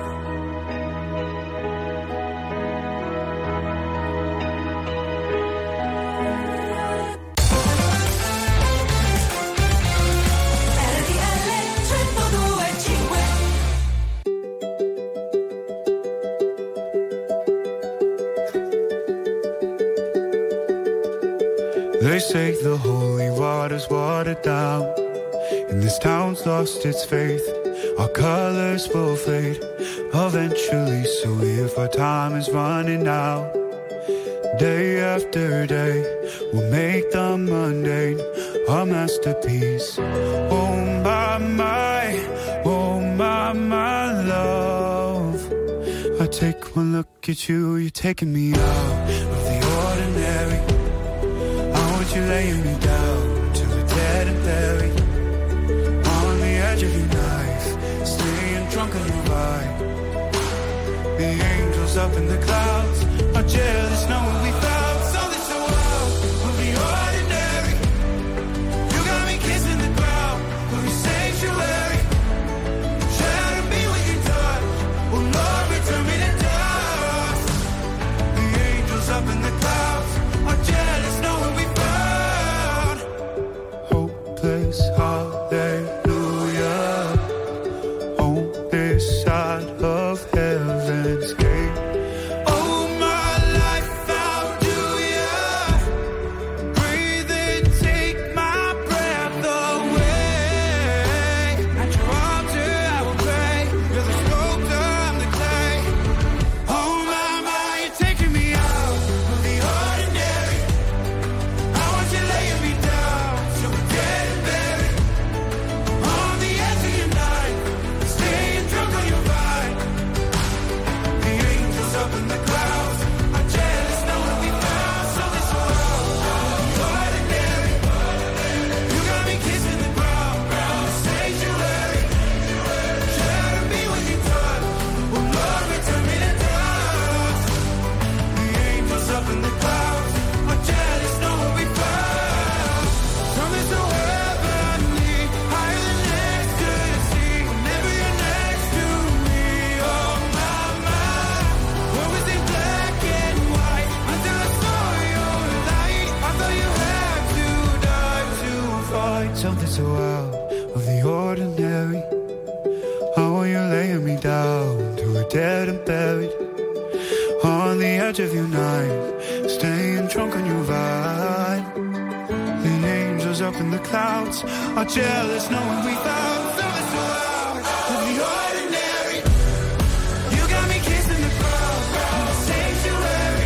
They say the holy water's watered down, and this town's lost its faith. Our colors will fade eventually, so if our time is running out, day after day, we'll make the mundane a masterpiece. Oh my, my, oh my, my love. I take one look at you, you're taking me out of the ordinary. You're laying me down to the dead and buried on the edge of your knife, staying drunk on your ride. The angels up in the clouds are jealous knowing we found something so wild of the ordinary. You got me kissing the ground of your sanctuary. Shadow me with your touch, oh Lord, return me to dust. The angels up in the clouds are jealous knowing we found hallelujah on this side of heaven's gate. Oh my life, how do ya breathe and take my breath away? At your altar I will pray. You're the sculptor, I'm the clay. Oh my, my, you're taking me out of the ordinary. I want you laying me down so we're dead and buried on the edge of your night, staying drunk on your ride. The angels up in the clouds are jealous knowing we found something so ordinary. You got me kissing the ground, ground sanctuary. Shadow me with your touch, oh Lord, return me to dust. The angels up in the clouds are jealous knowing we found something so heavenly, higher than ecstasy. Whenever you're next to me, oh my, my. What was in black and white until I saw your light? I thought you had to die to find something so out of the ordinary. Oh, you're laying me down to a dead and buried on the edge of your night, staying drunk on your ride. The angels up in the clouds are jealous knowing we found something so out of the ordinary. You got me kissing the ground, ground sanctuary.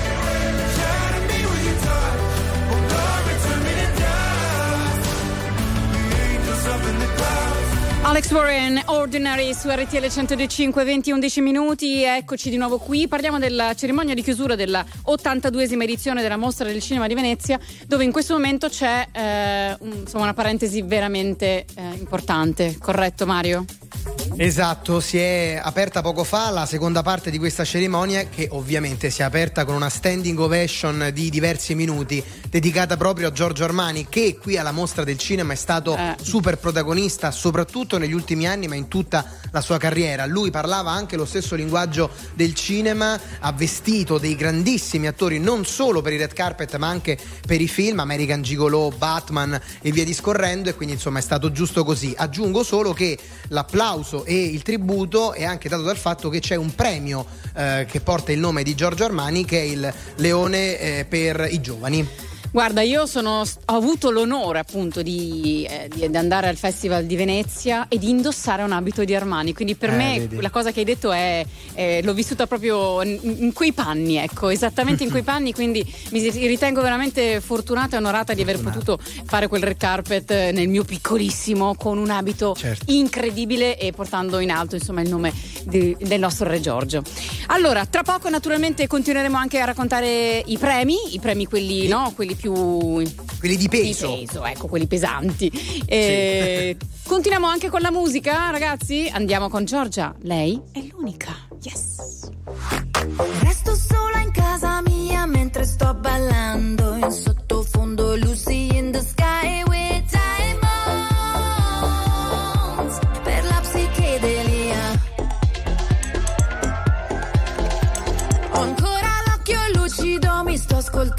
Shadow me with your touch, oh Lord, return me to dust. The angels up in the clouds. Alex Warren, Ordinary su R T L centodue e cinque, venti e undici minuti, eccoci di nuovo qui. Parliamo della cerimonia di chiusura della ottantaduesima edizione della Mostra del Cinema di Venezia, dove in questo momento c'è eh, un, insomma, una parentesi veramente eh, importante, corretto Mario? Esatto, si è aperta poco fa la seconda parte di questa cerimonia, che ovviamente si è aperta con una standing ovation di diversi minuti dedicata proprio a Giorgio Armani, che qui alla Mostra del Cinema è stato eh. super protagonista, soprattutto negli ultimi anni ma in tutta la sua carriera. Lui parlava anche lo stesso linguaggio del cinema, ha vestito dei grandissimi attori non solo per i red carpet ma anche per i film, American Gigolo, Batman e via discorrendo, e quindi insomma è stato giusto così. Aggiungo solo che l'applauso e il tributo è anche dato dal fatto che c'è un premio eh, che porta il nome di Giorgio Armani, che è il Leone eh, per i giovani. Guarda, io sono, ho avuto l'onore appunto di, eh, di andare al Festival di Venezia e di indossare un abito di Armani, quindi per eh, me vedi. La cosa che hai detto è, eh, l'ho vissuta proprio in, in quei panni, ecco, esattamente in quei panni, quindi mi ritengo veramente fortunata e onorata di aver potuto fare quel red carpet nel mio piccolissimo con un abito certo. incredibile e portando in alto insomma il nome di, del nostro Re Giorgio. Allora, tra poco naturalmente continueremo anche a raccontare i premi, i premi quelli, sì. no, quelli più quelli di peso. di peso, ecco, quelli pesanti. E sì. Continuiamo anche con la musica, ragazzi. Andiamo con Giorgia. Lei è l'unica. Yes. Resto sola in casa mia mentre sto ballando in sottofondo Lucy in the sky with time on.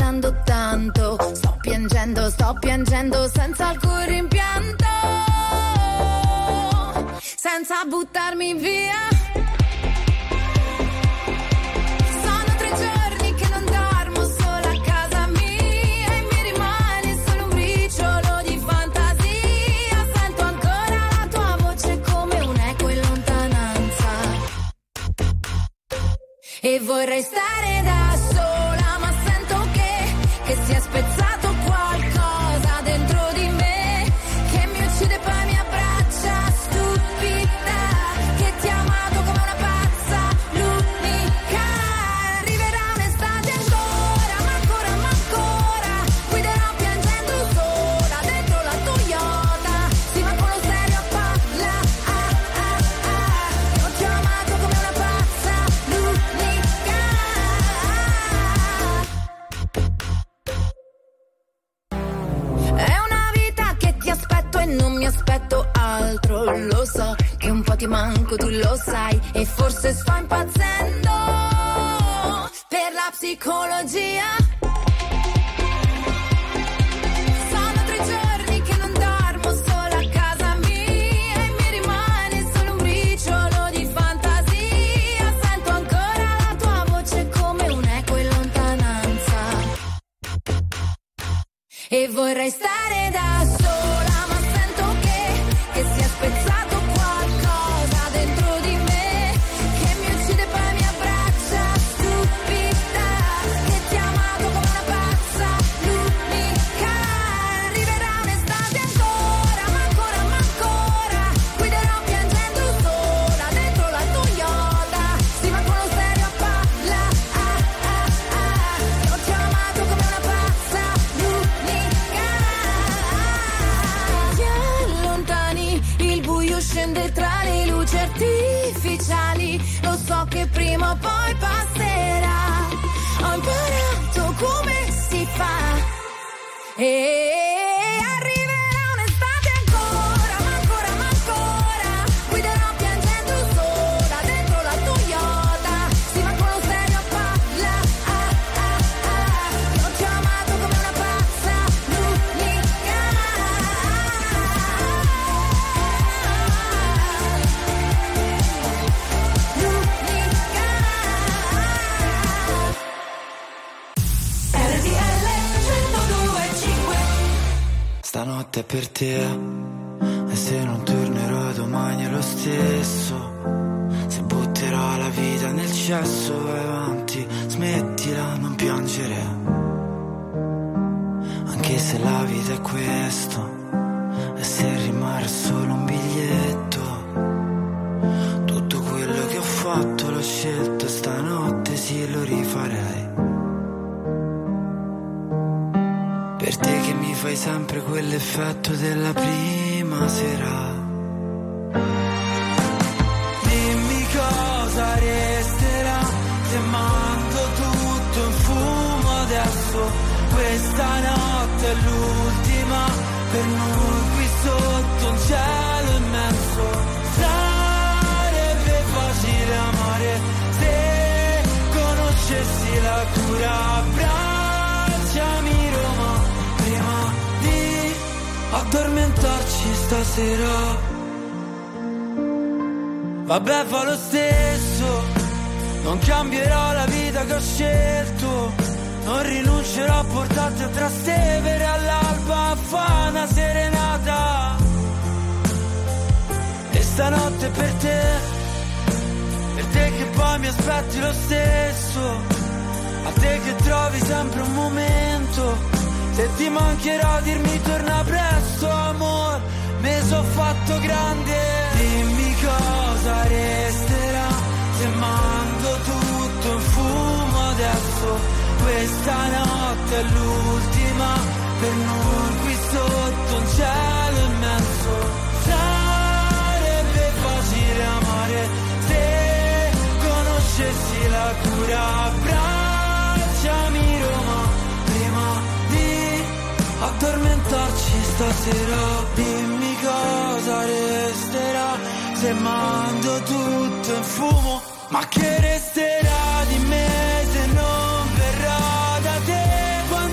pensando tanto, sto piangendo, sto piangendo senza alcun rimpianto, senza buttarmi via. Sono tre giorni che non dormo sola a casa mia e mi rimane solo un briciolo di fantasia. Sento ancora la tua voce come un eco in lontananza e vorrei stare da sola, ma sento che, che si è spezzato qualcosa dentro di me, che mi uccide poi mi abbraccia stupida, che ti ha amato come una pazza, l'unica. Arriverà un'estate ancora, ma ancora, ma ancora, guiderò piangendo sola dentro la Toyota, sì ma con lo stereo a palla, ah, ah, ah. Io ti ho amato come una pazza, l'unica. È una vita che ti aspetto e non mi aspetto altro, lo so che un po' ti manco, tu lo sai, e forse sto impazzendo per la psicologia. Sono tre giorni che non dormo sola a casa mia e mi rimane solo un briciolo di fantasia. Sento ancora la tua voce come un eco in lontananza e vorrei stare da sola, ma sento che, che si è spezzato qualcosa dentro di me, che mi uccide poi mi abbraccia stupida, che ti ha amato come una pazza, l'unica. Arriverà un'estate ancora, ma ancora, ma ancora, guiderò piangendo sola dentro la Toyota, sì ma con lo stereo a palla, ah, ah, ah. Io ti ho amato come una pazza, l'unica. Ti allontani, il buio scende tra le luci artificiali, lo so che prima o poi passerà, ho imparato come si fa e arriverà un'estate ancora, ma ancora, ma ancora, guiderò piangendo sola dentro la Toyota, sì ma con lo stereo a palla, ah, ah, ah. Io ti ho amato come una pazza, l'unica. R T L centodue e cinque. Stanotte è per te, e se non tornerò domani è lo stesso. Se butterò la vita nel cesso, vai avanti, smettila, non piangere. Anche se la vita è questo, e se rimane solo un biglietto. Tutto quello che ho fatto l'ho scelto, stanotte sì lo rifarei. Per te che mi fai sempre quell'effetto della prima sera. Dimmi cosa resterà se mando tutto in fumo adesso. Questa notte è l'ultima per noi qui sotto un cielo immenso. Sarebbe facile amare se conoscessi la cura. Abbracciami Roma prima di addormentarci stasera. Vabbè, fa lo stesso, non cambierò la vita che ho scelto, non rinuncerò a portarti a Trastevere all'alba a fa' una serenata. E stanotte per te, per te che poi mi aspetti lo stesso, a te che trovi sempre un momento, se ti mancherò dirmi torna presto amor, me so fatto grande. Dimmi cosa resterà se mando tutto in fumo adesso. Questa notte è l'ultima per noi qui sotto un cielo immenso. Sarebbe facile amare se conoscessi la cura. Abbracciami Roma prima di addormentarci stasera. Dimmi cosa resterà se mando tutto in fumo. Ma che resterà di me se non verrò da te?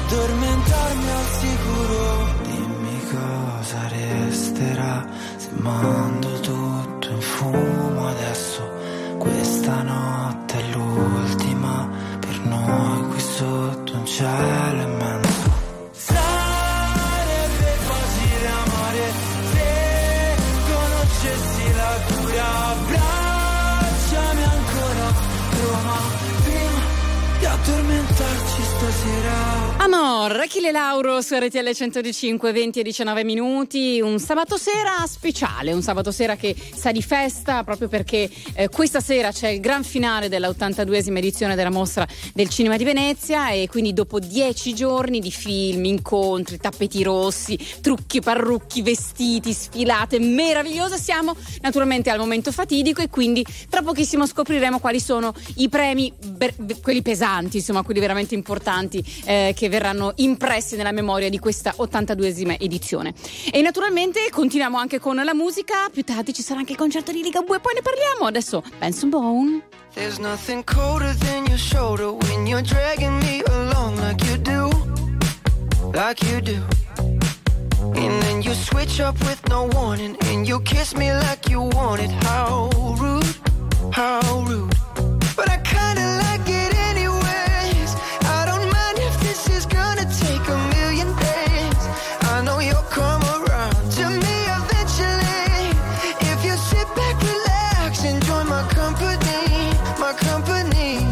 addormentarmi al sicuro. Dimmi cosa resterà se mando tutto in fumo adesso. Questa notte è l'ultima per noi qui sotto un cielo immenso. Sarebbe facile amare se conoscessi la cura. Abbracciami ancora Roma prima di addormentarci stasera. Amor, Achille Lauro su R T L centodiciannove, venti e diciannove minuti, un sabato sera speciale, un sabato sera che sa di festa proprio perché eh, questa sera c'è il gran finale della ottantaduesima edizione della Mostra del Cinema di Venezia e quindi dopo dieci giorni di film, incontri, tappeti rossi, trucchi, parrucchi, vestiti, sfilate meravigliose, siamo naturalmente al momento fatidico e quindi tra pochissimo scopriremo quali sono i premi, ber- quelli pesanti, insomma quelli veramente importanti eh, che verranno impressi nella memoria di questa ottantaduesima edizione. E naturalmente continuiamo anche con la musica, più tardi ci sarà anche il concerto di Ligabue, poi ne parliamo. Adesso Benson Boone. There's nothing colder than your shoulder when you're dragging me along like you do, like you do. And then you switch up with no warning and you kiss me like you want it. How rude, how rude. But I kinda like it anyways. I don't mind if this is gonna take a million days. I know you'll come around to me eventually. If you sit back, relax, enjoy my company, my company.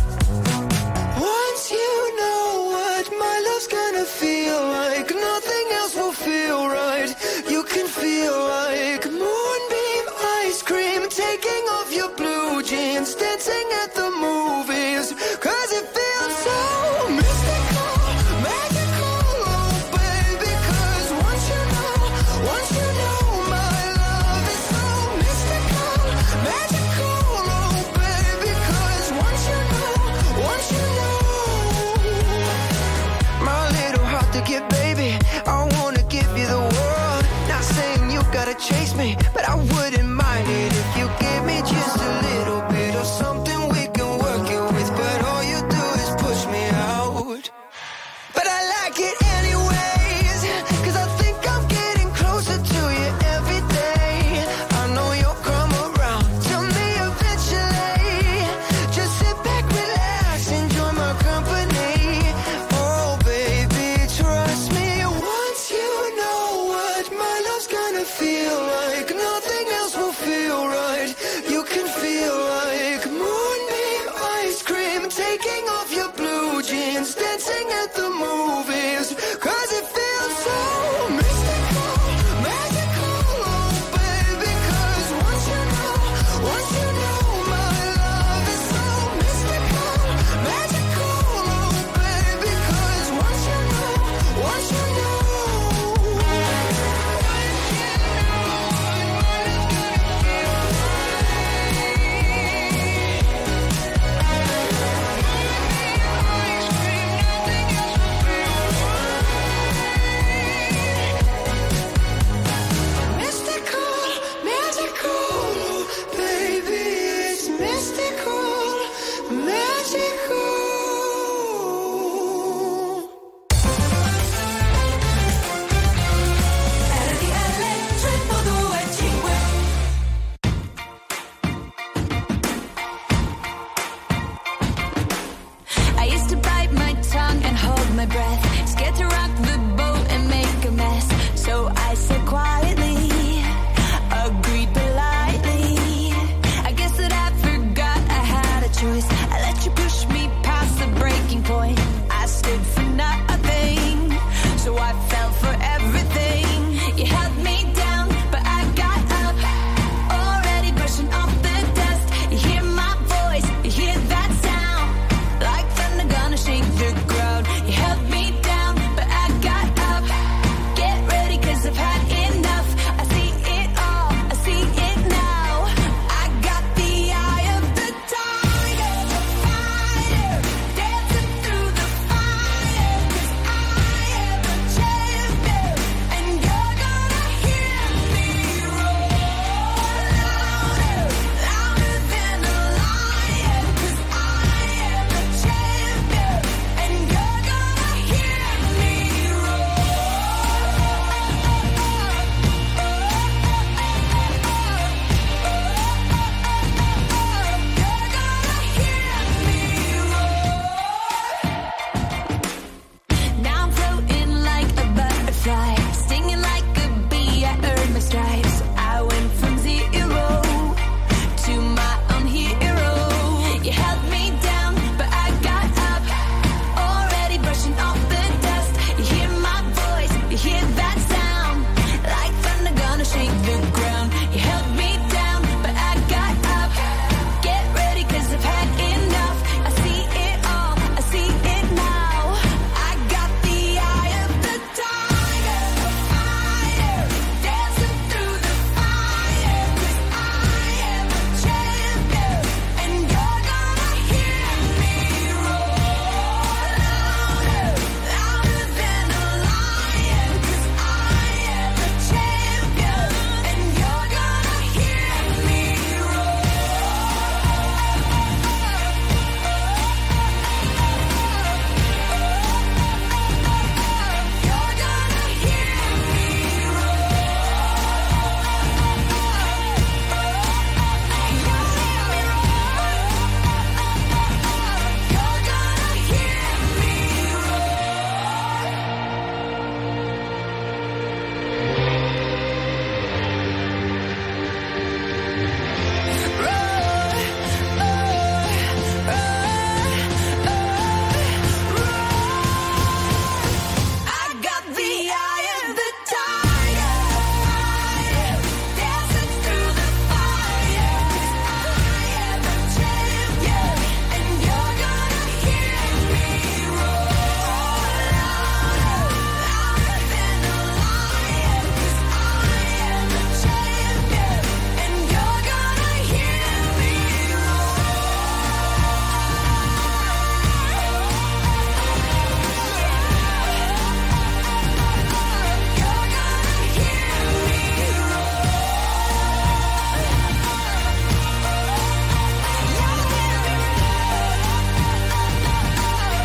Once you know what my love's gonna feel like, nothing else will feel right. You can feel like moonbeam ice cream, taking off your blue jeans, dancing at the movies, cause it feels so mystical, magical, oh baby, cause once you know, once you know my love is so mystical, magical, oh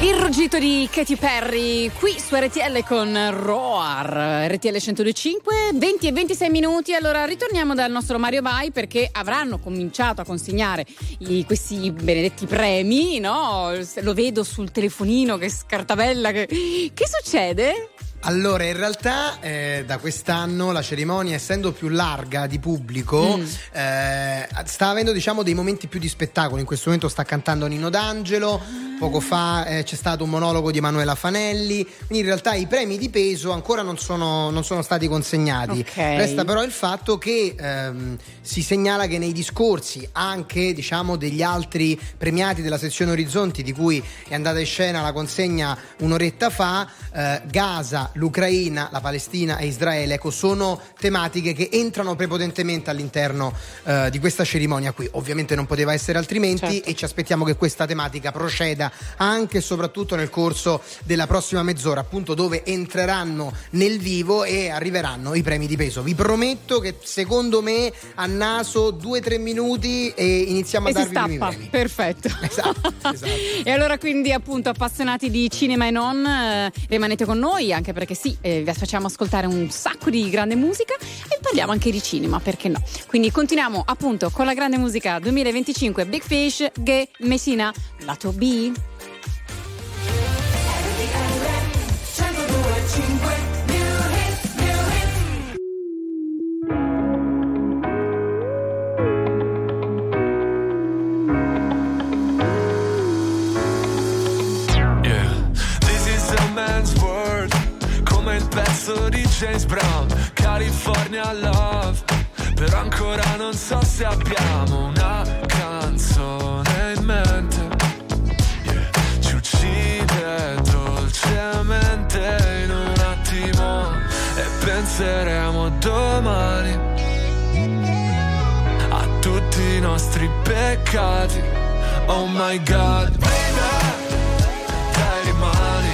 Il ruggito di Katy Perry qui su R T L con Roar, R T L centodue e cinque, venti e ventisei minuti. Allora ritorniamo dal nostro Mario Vai, perché avranno cominciato a consegnare i, questi benedetti premi, no? Lo vedo sul telefonino che scartabella. Che, che succede? Allora, in realtà eh, da quest'anno la cerimonia, essendo più larga di pubblico, mm. eh, sta avendo, diciamo, dei momenti più di spettacolo. In questo momento sta cantando Nino D'Angelo, poco fa eh, c'è stato un monologo di Emanuela Fanelli, quindi in realtà i premi di peso ancora non sono, non sono stati consegnati. Okay. Resta però il fatto che ehm, si segnala che nei discorsi anche, diciamo, degli altri premiati della sezione Orizzonti, di cui è andata in scena la consegna un'oretta fa, eh, Gaza, l'Ucraina, la Palestina e Israele, ecco, sono tematiche che entrano prepotentemente all'interno eh, di questa cerimonia qui. Ovviamente non poteva essere altrimenti, certo. E ci aspettiamo che questa tematica proceda anche e soprattutto nel corso della prossima mezz'ora, appunto, dove entreranno nel vivo e arriveranno i premi di peso. Vi prometto che secondo me a naso due o tre minuti e iniziamo a e darvi si stappa. I premi. Perfetto. Esatto, esatto. E allora, quindi, appunto, appassionati di cinema e non, eh, rimanete con noi, anche perché sì, eh, vi facciamo ascoltare un sacco di grande musica e parliamo anche di cinema, perché no? Quindi continuiamo appunto con la grande musica duemilaventicinque, Big Fish, Gay Messina, lato B. Pezzo di James Brown, California Love, però ancora non so se abbiamo una canzone in mente, yeah. Ci uccide dolcemente in un attimo e penseremo domani a tutti i nostri peccati. Oh my God, baby, dai rimani.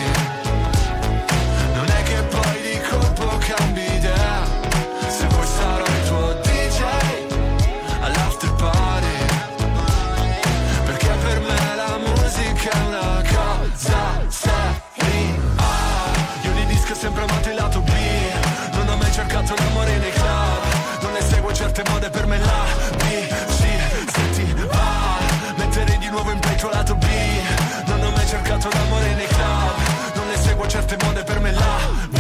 Cambi idea, se vuoi sarò il tuo D J all'after party, perché per me la musica è una cosa seria. Io di disco ho sempre amato il lato B, non ho mai cercato l'amore nei club, non ne seguo certe mode, per me la B C, se ti va, mettere di nuovo in play il tuo lato B, non ho mai cercato l'amore nei club, non ne seguo certe mode, per me la B.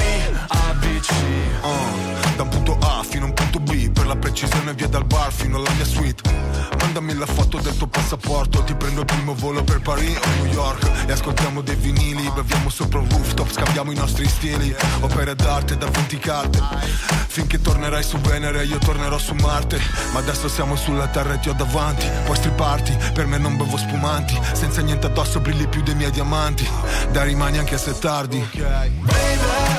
Uh, da un punto A fino a un punto B, per la precisione via dal bar fino alla mia suite. Mandami la foto del tuo passaporto, ti prendo il primo volo per Parigi o New York e ascoltiamo dei vinili, beviamo sopra un rooftop, scambiamo i nostri stili, opere d'arte da venti carte. Finché tornerai su Venere io tornerò su Marte, ma adesso siamo sulla terra e ti ho davanti. Puoi stripparti, per me non bevo spumanti, senza niente addosso brilli più dei miei diamanti. Dai rimani anche se è tardi, okay. Baby,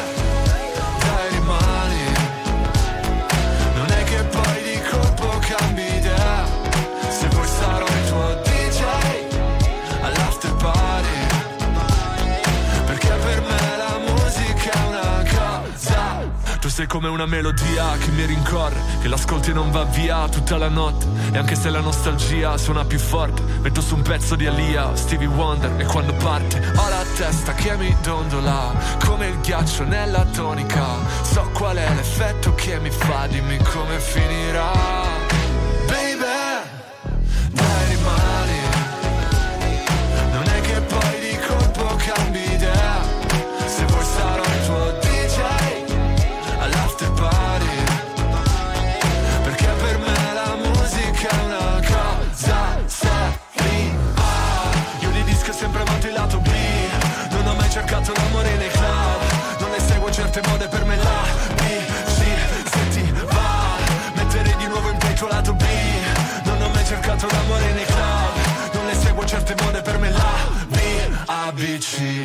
non è che poi di colpo cambi idea, se vuoi sarò il tuo D J all'after party, perché per me la musica è una cosa. Tu sei come una melodia che mi rincorre, che l'ascolti e non va via tutta la notte, e anche se la nostalgia suona più forte, metto su un pezzo di Alia, Stevie Wonder, e quando parte ho la testa che mi dondola come il ghiaccio nella tonica. So qual è l'effetto che mi fa, dimmi come finirà. Baby, dai rimani, non è che poi di colpo cambi idea, se vuoi sarò il tuo D J all'after party, perché per me la musica è una cosa seria. Io di disco ho sempre amato il lato B, non ho mai cercato l'amore nei club, non ne seguo certe mode, per me la B C, se ti va, mettere di nuovo in play il tuo lato B, non ho mai cercato l'amore nei club, non ne seguo certe mode, per me la B A B C.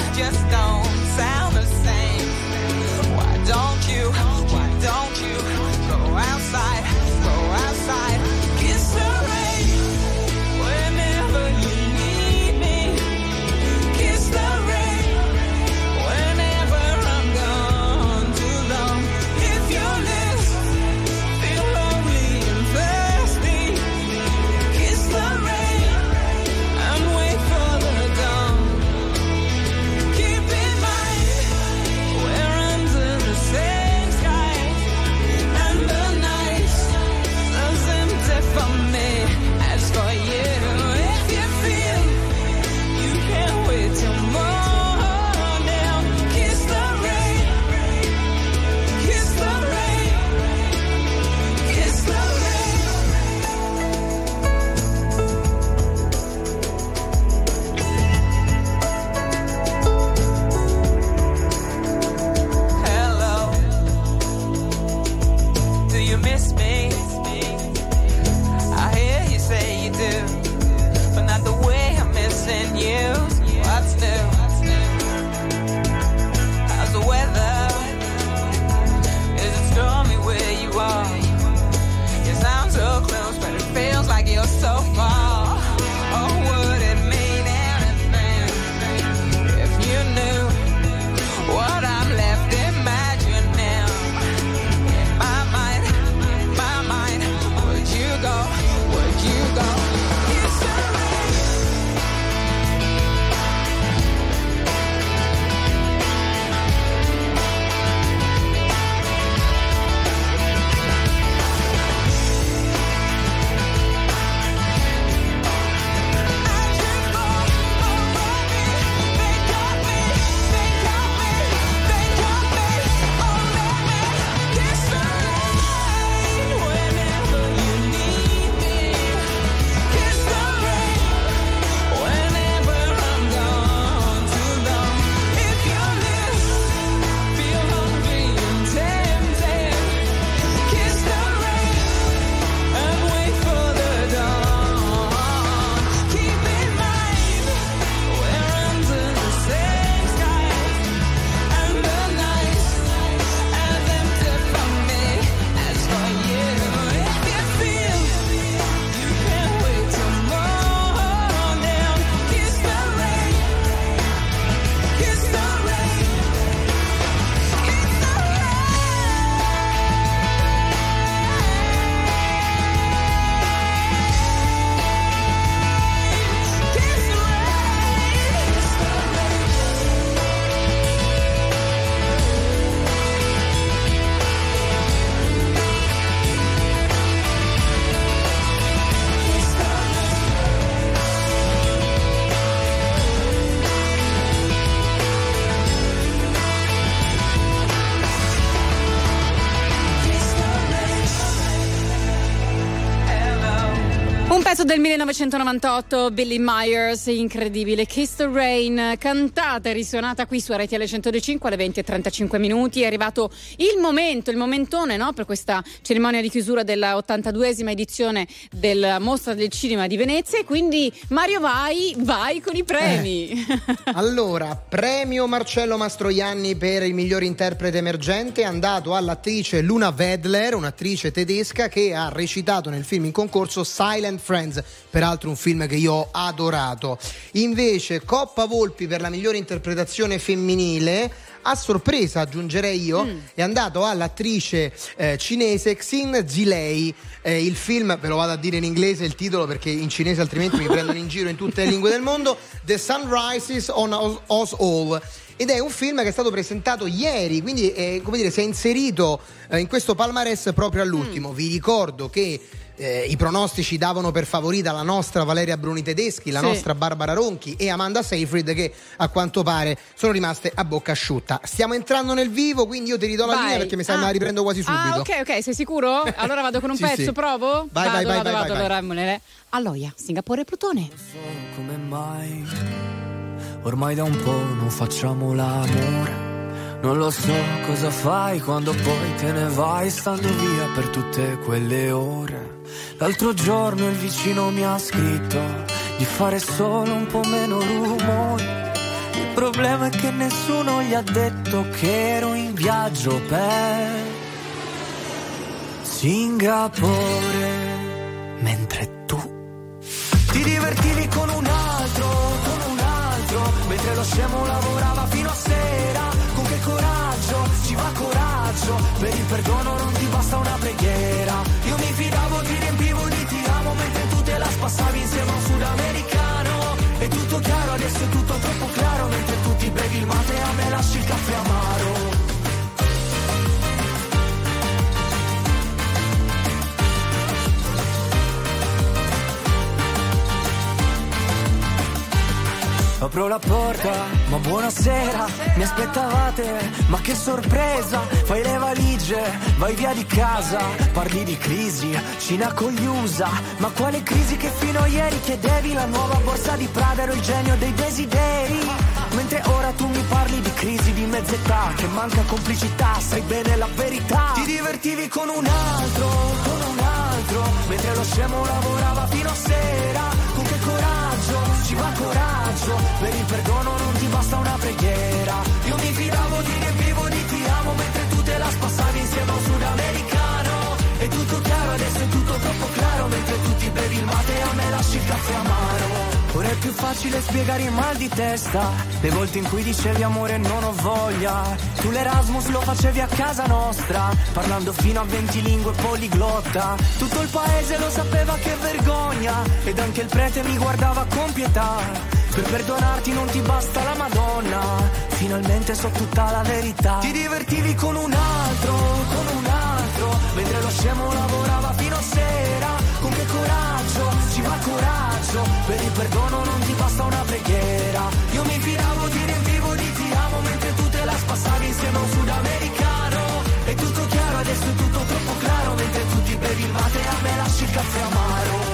just don't sound the same. Why don't you, why don't you go outside, go outside, kiss the rain whenever you need me, kiss the rain whenever I'm gone too long. If you live, feel lonely and thirsty, kiss the rain and wait for the dawn. Keep in mind we're under the same sky, and the night is empty for me. As for you, if you feel you can't wait till morning, kiss the rain, kiss the rain, kiss the rain. Hello, do you miss me? I hear you say you do, but not the way I'm missing you. What's new? How's the weather? Is it stormy where you are? You sound so close, but it feels like you're so far. Oh, would it mean anything if you knew what I'm left imagining? In my mind, my mind, would you go? Would you go? Kiss the rain. Un pezzo del millenovecentonovantotto, Billy Myers, incredibile, Kiss the Rain, cantata e risuonata qui su R T L centodue e cinque alle venti e trentacinque minuti. È arrivato il momento, il momentone, no? Per questa cerimonia di chiusura della ottantaduesima edizione della Mostra del Cinema di Venezia, e quindi Mario vai, vai con i premi. Eh. Allora, premio Marcello Mastroianni per il miglior interprete emergente è andato all'attrice Luna Wedler, un'attrice tedesca che ha recitato nel film in concorso Silent Friends, peraltro un film che io ho adorato. Invece Coppa Volpi per la migliore interpretazione femminile, a sorpresa aggiungerei io, mm. è andato all'attrice eh, cinese Xin Zilei. Eh, il film, ve lo vado a dire in inglese il titolo perché in cinese altrimenti mi prendono in giro in tutte le lingue del mondo. The Sun Rises on Us All. Ed è un film che è stato presentato ieri, quindi eh, come dire, si è inserito eh, in questo palmarès proprio all'ultimo. Mm. Vi ricordo che Eh, i pronostici davano per favorita la nostra Valeria Bruni Tedeschi, la sì. nostra Barbara Ronchi e Amanda Seyfried, che a quanto pare sono rimaste a bocca asciutta. Stiamo entrando nel vivo, quindi io ti ridò la vai. linea perché mi sa ah. me la riprendo quasi subito. Ah, ok, ok, sei sicuro? Allora vado con un sì, pezzo, sì. provo? Vai, vado, vai, vai, vado, vai, vado, vai, allora, vai. Aloia, Singapore e Plutone. Non so come mai ormai da un po' non facciamo l'amore. Non lo so cosa fai quando poi te ne vai, stando via per tutte quelle ore. L'altro giorno il vicino mi ha scritto di fare solo un po' meno rumore, di problema è che nessuno gli ha detto che ero in viaggio per Singapore, mentre tu ti divertivi con un altro, con un altro, mentre lo scemo lavorava fino a sera. Con che coraggio, ci va coraggio, per il perdono non ti basta una preghiera. Io mi fidavo, ti riempivo di ti amo, mentre tu te la spassavi insieme a un sudamericano. È tutto chiaro, adesso è tutto troppo claro, mentre tu ti bevi il mate e a me lasci il caffè amaro. Apro la porta, ma buonasera, mi aspettavate, ma che sorpresa. Fai le valigie, vai via di casa, parli di crisi, Cina con gli U S A. Ma quale crisi che fino a ieri chiedevi la nuova borsa di Prada, ero il genio dei desideri. Mentre ora tu mi parli di crisi di mezz'età, che manca complicità, sai bene la verità. Ti divertivi con un altro, con un altro, mentre lo scemo lavorava fino a sera. Con che coraggio, ci va coraggio, per il perdono non ti basta una preghiera. Io mi fidavo, ti riempivo di ti amo, mentre tu te la spassavi insieme a un sudamericano. È tutto chiaro, adesso è tutto troppo claro, mentre tu ti bevi il mate e a me lasci il caffè amaro. Ora è più facile spiegare il mal di testa, le volte in cui dicevi amore non ho voglia. Tu l'Erasmus lo facevi a casa nostra, parlando fino a venti lingue poliglotta. Tutto il paese lo sapeva che vergogna, ed anche il prete mi guardava con pietà. Per perdonarti non ti basta la Madonna, finalmente so tutta la verità. Ti divertivi con un altro, con un altro, mentre lo scemo lavorava fino a sera. Con che coraggio, ci va coraggio, per il perdono non ti basta una preghiera. Io mi fidavo, ti riempivo di ti amo, mentre tu te la spassavi insieme a un sudamericano. È tutto chiaro, adesso è tutto troppo claro, mentre tu ti bevi il mate e a me lasci il caffè amaro.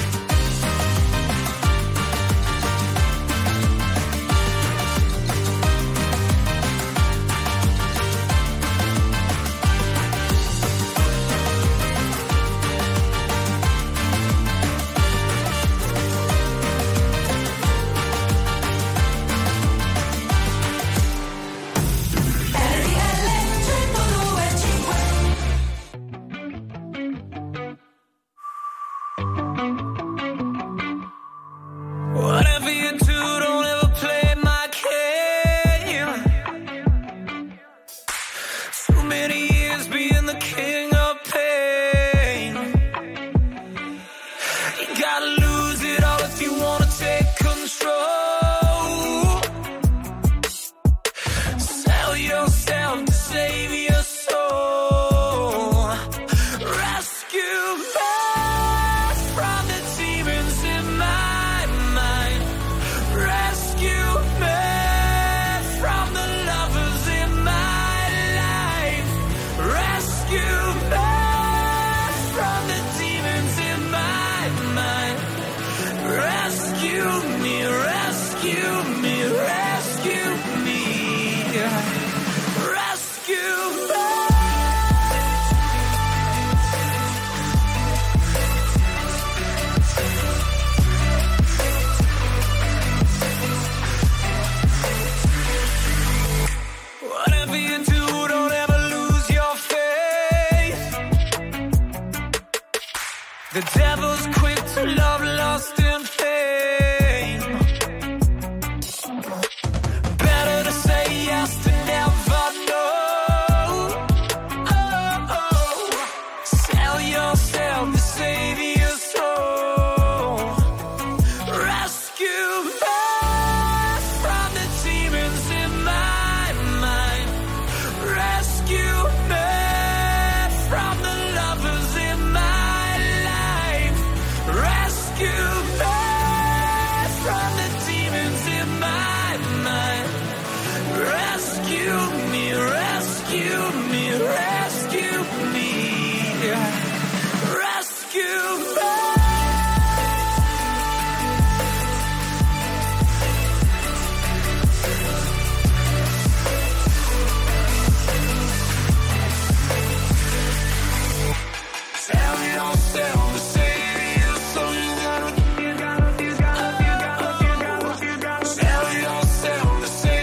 Whatever you do, don't ever play my game. Too many years being the king of pain. You gotta lose it all if you wanna take control. Sell yourself to save your soul. Rescue me from the demons in my mind. Rescue me from the lovers in my life. Rescue me from the demons in my mind. Rescue me, rescue me, rescue me. Rescue me. Whatever you do, don't ever lose your faith. The devil's quick to love, lost in fame. Better to say yes to never know. Oh, oh. Sell yourself to save your soul. Rescue me from the demons in my mind. Rescue me from the lovers in my life. Rescue me from the demons in my mind. Rescue me, rescue me, rescue me. Rescue me. Sell yourself to save your soul. You gotta, you gotta, you gotta, you gotta, you gotta. Sell yourself to save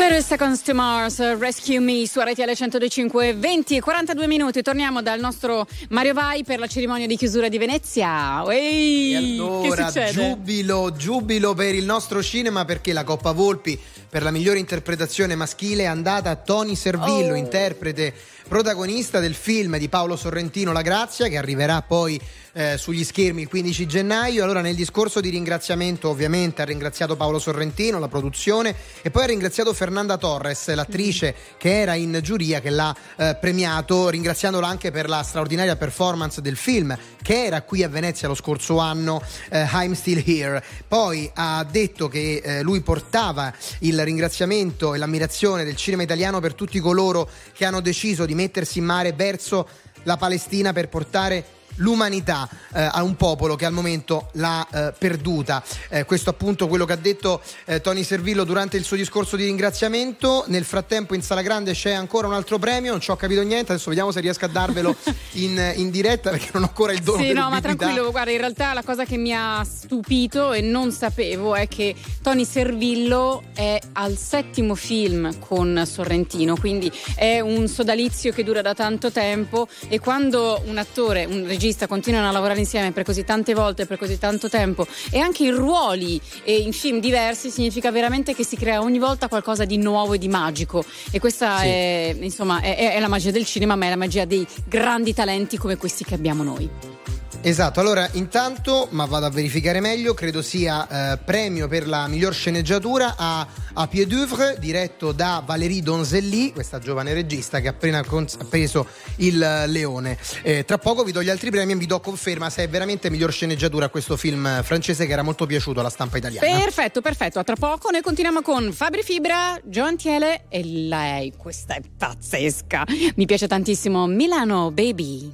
thirty Seconds to Mars, Rescue Me su R T L centodue e cinque, venti e quarantadue minuti. Torniamo dal nostro Mario Vai per la cerimonia di chiusura di Venezia. Ehi, e allora, che succede? giubilo, giubilo per il nostro cinema, perché la Coppa Volpi per la migliore interpretazione maschile è andata a Tony Servillo, Oh. interprete protagonista del film di Paolo Sorrentino La Grazia, che arriverà poi eh, sugli schermi il quindici gennaio. Allora, nel discorso di ringraziamento ovviamente ha ringraziato Paolo Sorrentino, la produzione, e poi ha ringraziato Fernanda Torres, l'attrice mm. che era in giuria, che l'ha eh, premiato, ringraziandola anche per la straordinaria performance del film, che era qui a Venezia lo scorso anno, eh, I'm Still Here. Poi ha detto che eh, lui portava il ringraziamento e l'ammirazione del cinema italiano per tutti coloro che hanno deciso di mettersi in mare verso la Palestina per portare l'umanità eh, a un popolo che al momento l'ha eh, perduta. Eh, questo appunto quello che ha detto eh, Tony Servillo durante il suo discorso di ringraziamento. Nel frattempo in Sala Grande c'è ancora un altro premio, non ci ho capito niente, adesso vediamo se riesco a darvelo in, in diretta, perché non ho ancora il dono Sì, no, ma dell'ubiquità. tranquillo, guarda, in realtà la cosa che mi ha stupito e non sapevo è che Tony Servillo è al settimo film con Sorrentino, quindi è un sodalizio che dura da tanto tempo, e quando un attore, un regista continuano a lavorare insieme per così tante volte, per così tanto tempo, e anche in ruoli e in film diversi, significa veramente che si crea ogni volta qualcosa di nuovo e di magico, e questa Sì. è, insomma, è, è la magia del cinema, ma è la magia dei grandi talenti come questi che abbiamo noi. Esatto, allora intanto, ma vado a verificare meglio, credo sia eh, premio per la miglior sceneggiatura a, a Pied d'Oeuvre, diretto da Valérie Donzelli, questa giovane regista che ha appena cons- ha preso il eh, Leone. Eh, tra poco vi do gli altri premi e vi do conferma se è veramente miglior sceneggiatura a questo film francese che era molto piaciuto alla stampa italiana. Perfetto, perfetto. A tra poco noi continuiamo con Fabri Fibra, Joan Thiele e lei, questa è pazzesca. Mi piace tantissimo, Milano Baby.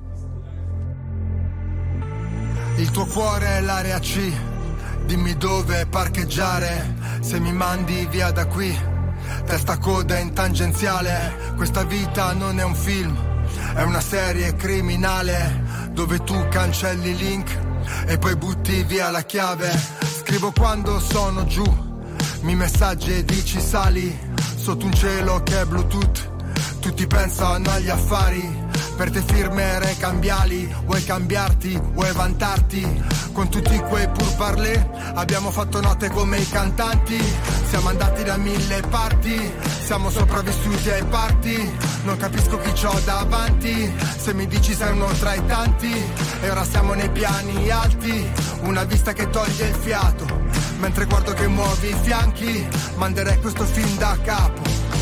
Il tuo cuore è l'area C, dimmi dove parcheggiare, se mi mandi via da qui, testa coda in tangenziale. Questa vita non è un film, è una serie criminale, dove tu cancelli i link e poi butti via la chiave. Scrivo quando sono giù, mi messaggi e dici sali, sotto un cielo che è Bluetooth, tutti pensano agli affari. Per te firme cambiali, vuoi cambiarti, vuoi vantarti. Con tutti quei pourparlers abbiamo fatto note come i cantanti. Siamo andati da mille parti, siamo sopravvissuti ai party. Non capisco chi c'ho davanti, se mi dici sei uno tra i tanti. E ora siamo nei piani alti, una vista che toglie il fiato. Mentre guardo che muovi i fianchi, manderei questo film da capo.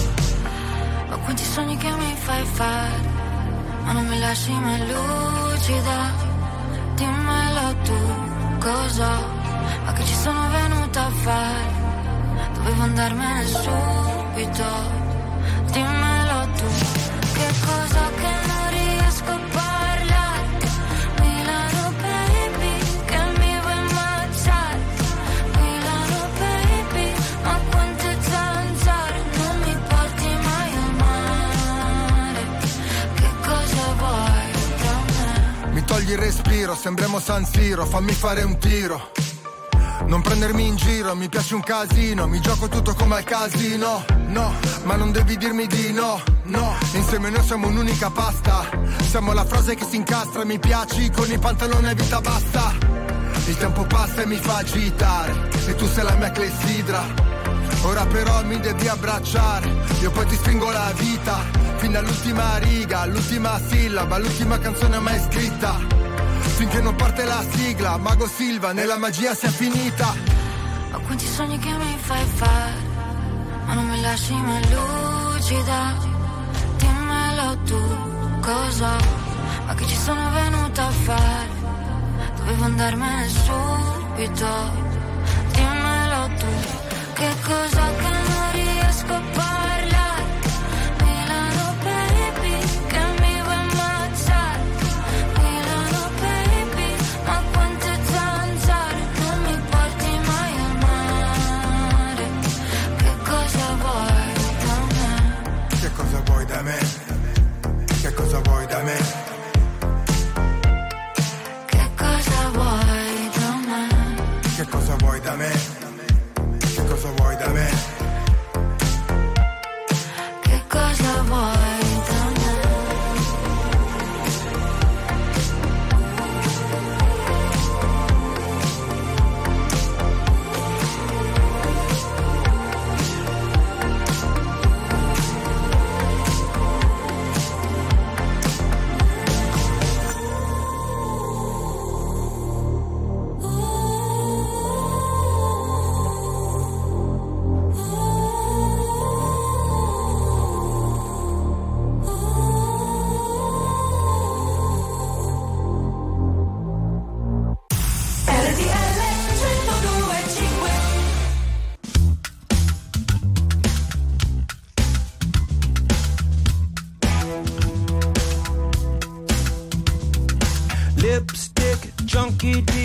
Ho quanti sogni che mi fai fare, ma non mi lasci mai lucida. Dimmelo tu cosa, ma che ci sono venuta a fare. Dovevo andarmene subito. Dimmelo tu, che cosa che non riesco a parlare. Milano baby, che mi vuoi mangiare. Milano baby, ma quante zanzare, non mi porti mai al mare. Che cosa vuoi da me? Mi togli il respiro, sembriamo San Siro, fammi fare un tiro. Non prendermi in giro, mi piace un casino, mi gioco tutto come al casino. No, ma non devi dirmi di no, no. Insieme noi siamo un'unica pasta, siamo la frase che si incastra, mi piaci con i pantaloni a vita bassa. Il tempo passa e mi fa agitare, e tu sei la mia clessidra. Ora però mi devi abbracciare, io poi ti stringo la vita, fino all'ultima riga, l'ultima sillaba, l'ultima canzone mai scritta. Finché non parte la sigla, Mago Silva, nella magia sia finita. Ho quanti sogni che mi fai fare, ma non mi lasci mai lucida. Dimmelo tu cosa, ma che ci sono venuta a fare. Dovevo andarmene subito. Dimmelo tu, che cosa che non riesco a parlare. Milano baby, che mi vuoi ammazzare. Milano baby, ma quante zanzare, non mi porti mai al mare. Che cosa vuoi da me? Che cosa vuoi da me? Che cosa vuoi da me? Che cosa vuoi da me? Che cosa vuoi da me? Che cosa vuoi da me?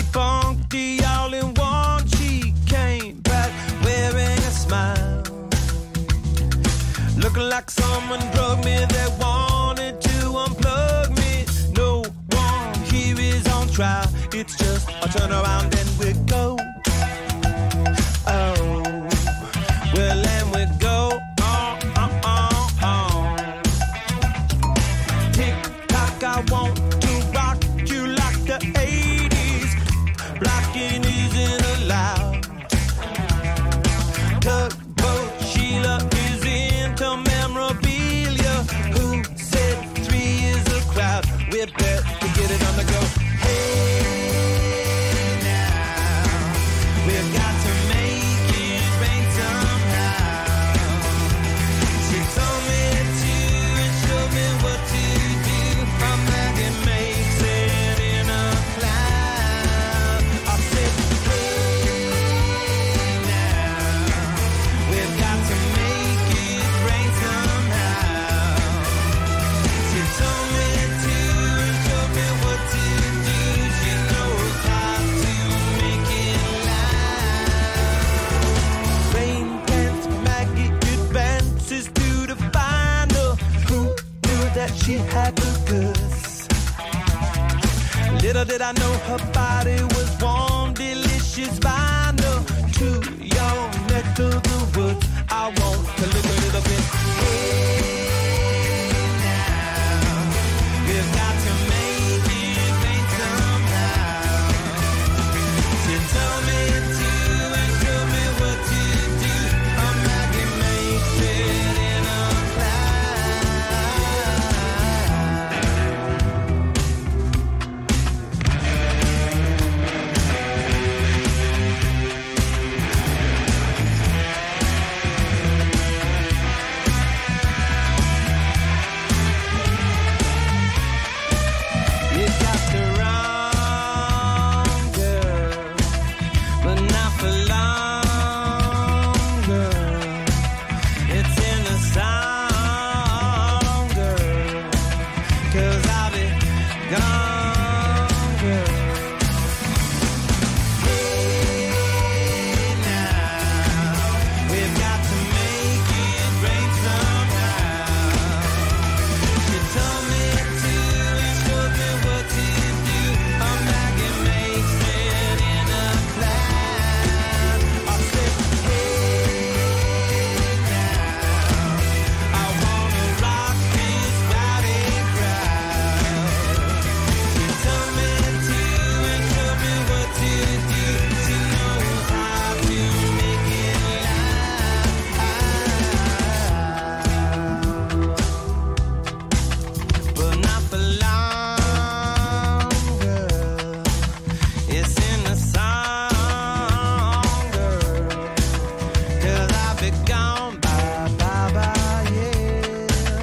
funky all in one. She came back wearing a smile, looking like someone drugged me that wanted to unplug me. No one here is on trial, it's just a turn around and we go. Oh, well, and we go on, on, on, on. Tick tock, I want to rock you like the eighties. Blocking isn't allowed. Tugboat Sheila is into memorabilia. Who said three is a crowd? We're better to get it on the go. Hey, now we've got to make it rain somehow. She told me to and showed me what to do. I'm like it makes it in a cloud. I said, hey, now we've got to make it rain somehow. She told me to and showed me what to do. She knows how to make it loud. Rain dance, Maggie advances to the final. Who knew that she had the goods? Little did I know her body was warm, delicious vinyl. To your neck of the woods, I want to live a little bit. Hey, now we've got to make it rain somehow. She told me to and showed me what to do. I'm like it makes it in a You got the wrong girl, but not for long, girl. It's in the song, girl, 'cause I'll be gone, girl. Hey, now we've got to make it rain somehow. She told me to and showed me what to do. I'm like it makes it in a cloud. I said, hey, now I wanna rock this rowdy crowd. She told me to and showed me what to do. She knows how to make it loud, but not for long, girl. It's in the song, girl, 'cause I'll be gone, bye, bye, bye, yeah.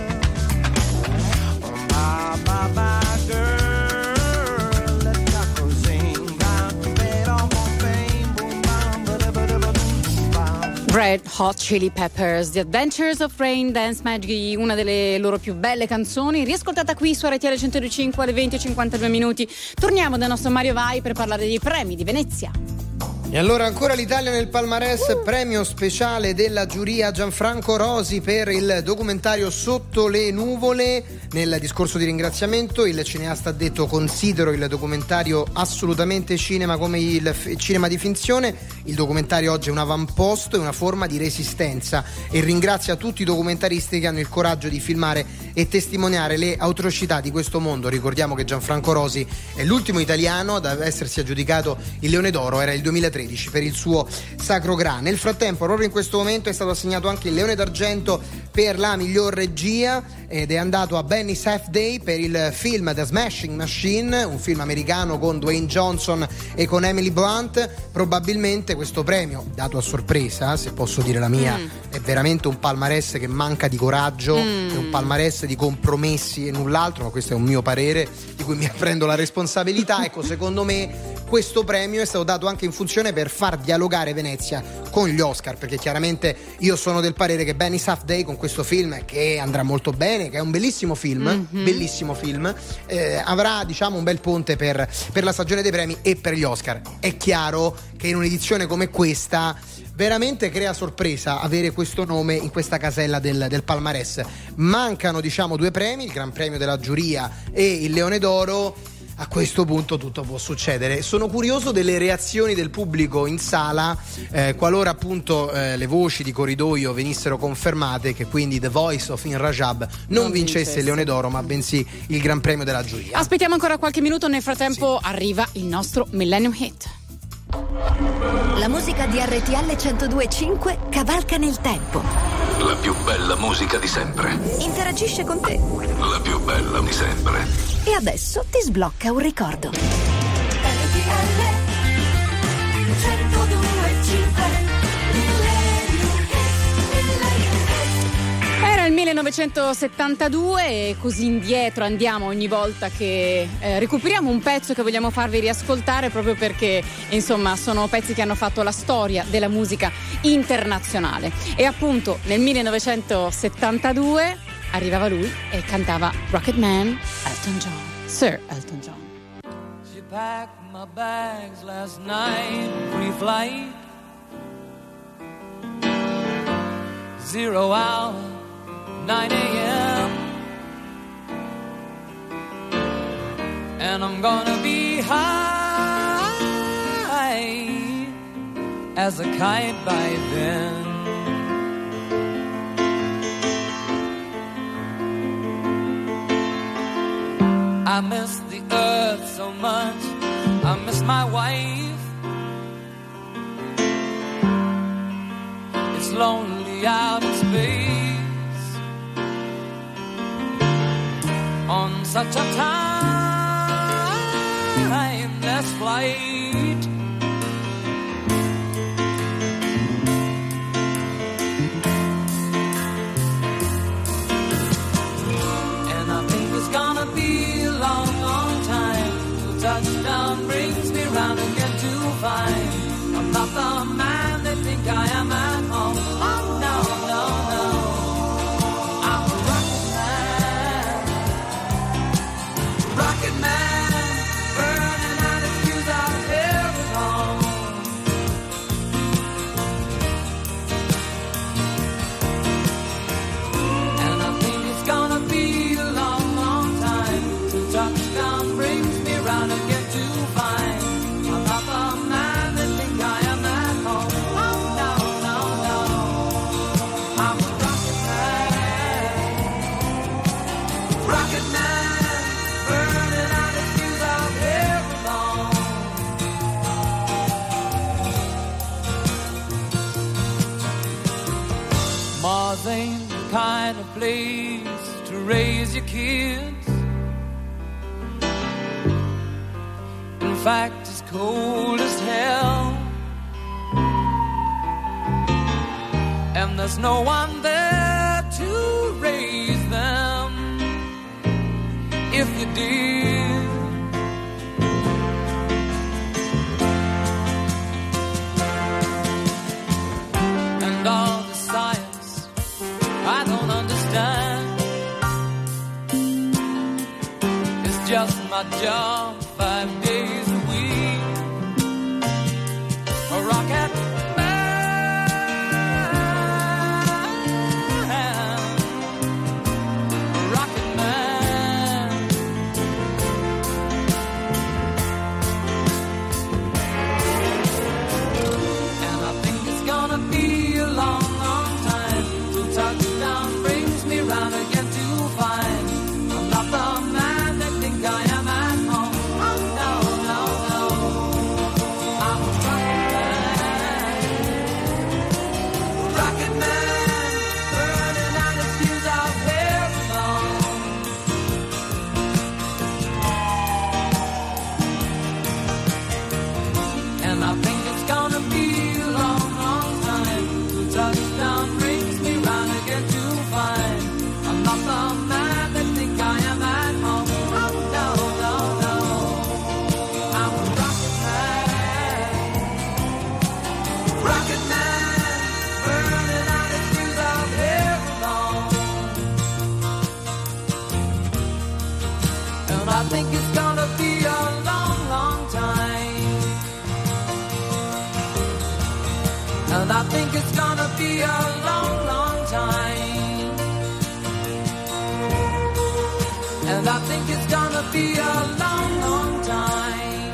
Oh, bye, bye, bye, girl. Let Taco sing, bye, bed on my fame, boom, bam, ba-da-ba-da-ba-dum, bam. Red Hot Chili Peppers, The Adventures of Rain Dance Magic, una delle loro più belle canzoni, riascoltata qui su R T L centodue e cinque alle venti e cinquantadue minuti. Torniamo dal nostro Mario Vai per parlare dei premi di Venezia. E allora ancora l'Italia nel palmarès, premio speciale della giuria Gianfranco Rosi per il documentario Sotto le nuvole. Nel discorso di ringraziamento il cineasta ha detto: considero il documentario assolutamente cinema come il f- cinema di finzione. Il documentario oggi è un avamposto, è una forma di resistenza, e ringrazia tutti i documentaristi che hanno il coraggio di filmare e testimoniare le atrocità di questo mondo. Ricordiamo che Gianfranco Rosi è l'ultimo italiano ad essersi aggiudicato il Leone d'Oro, era il duemilatredici, per il suo Sacro Gra. Nel frattempo, proprio in questo momento, è stato assegnato anche il Leone d'Argento per la miglior regia ed è andato a Benny Safdie per il film The Smashing Machine, un film americano con Dwayne Johnson e con Emily Blunt. Probabilmente questo premio, dato a sorpresa, se posso dire la mia, mm. è veramente un palmarès che manca di coraggio, mm. è un palmarès di compromessi e null'altro, ma questo è un mio parere di cui mi prendo la responsabilità. Ecco, secondo me questo premio è stato dato anche in funzione per far dialogare Venezia con gli Oscar, perché chiaramente io sono del parere che Benny Safdie con questo film, che andrà molto bene, che è un bellissimo film, mm-hmm. bellissimo film, eh, avrà diciamo un bel ponte per, per la stagione dei premi e per gli Oscar. È chiaro che in un'edizione come questa veramente crea sorpresa avere questo nome in questa casella del, del palmarès. Mancano diciamo due premi, il Gran Premio della Giuria e il Leone d'Oro. A questo punto tutto può succedere. Sono curioso delle reazioni del pubblico in sala eh, qualora appunto eh, le voci di corridoio venissero confermate, che quindi The Voice of In Rajab non, non vincesse, vincesse il Leone d'Oro ma bensì il Gran Premio della Giuria. Aspettiamo ancora qualche minuto, nel frattempo sì. arriva il nostro Millennium Hit. La musica di R T L centodue e cinque cavalca nel tempo. La più bella musica di sempre. Interagisce con te. La più bella di sempre. E adesso ti sblocca un ricordo. Era il millenovecentosettantadue e così indietro andiamo ogni volta che eh, recuperiamo un pezzo che vogliamo farvi riascoltare, proprio perché insomma sono pezzi che hanno fatto la storia della musica internazionale. E appunto nel millenovecentosettantadue arrivava lui e cantava Rocket Man, Elton John, Sir Elton John. She packed my bags last night, pre-flight, zero hour, nine a.m. And I'm gonna be high as a kite by then. I miss the earth so much, I miss my wife. It's lonely out in space on such a timeless flight. And I think it's gonna be a long, long time till touchdown brings me round again to find I'm not the man they think I am at home. Oh no, no, no, I'm a rocket man, rocket man, burning out his fuse out here alone. And I think it's gonna be a long, long time till touchdown brings me round again to find I'm not the man they think I am at home. Oh no, no, no, I'm a rocket man, rocket man, burning out his fuse out here alone. Mars ain't the kind of place to raise your kids. In fact, it's cold as hell, and there's no one there to raise them if you did. And all the science I don't understand, it's just my job five days a week. A rocket man, a rocket man. And I think it's gonna be a long, long time till touchdown brings me round again to find I'm not the man they think I am at home. Oh And I think it's gonna be a long, long time. And I think it's gonna be a long, long time.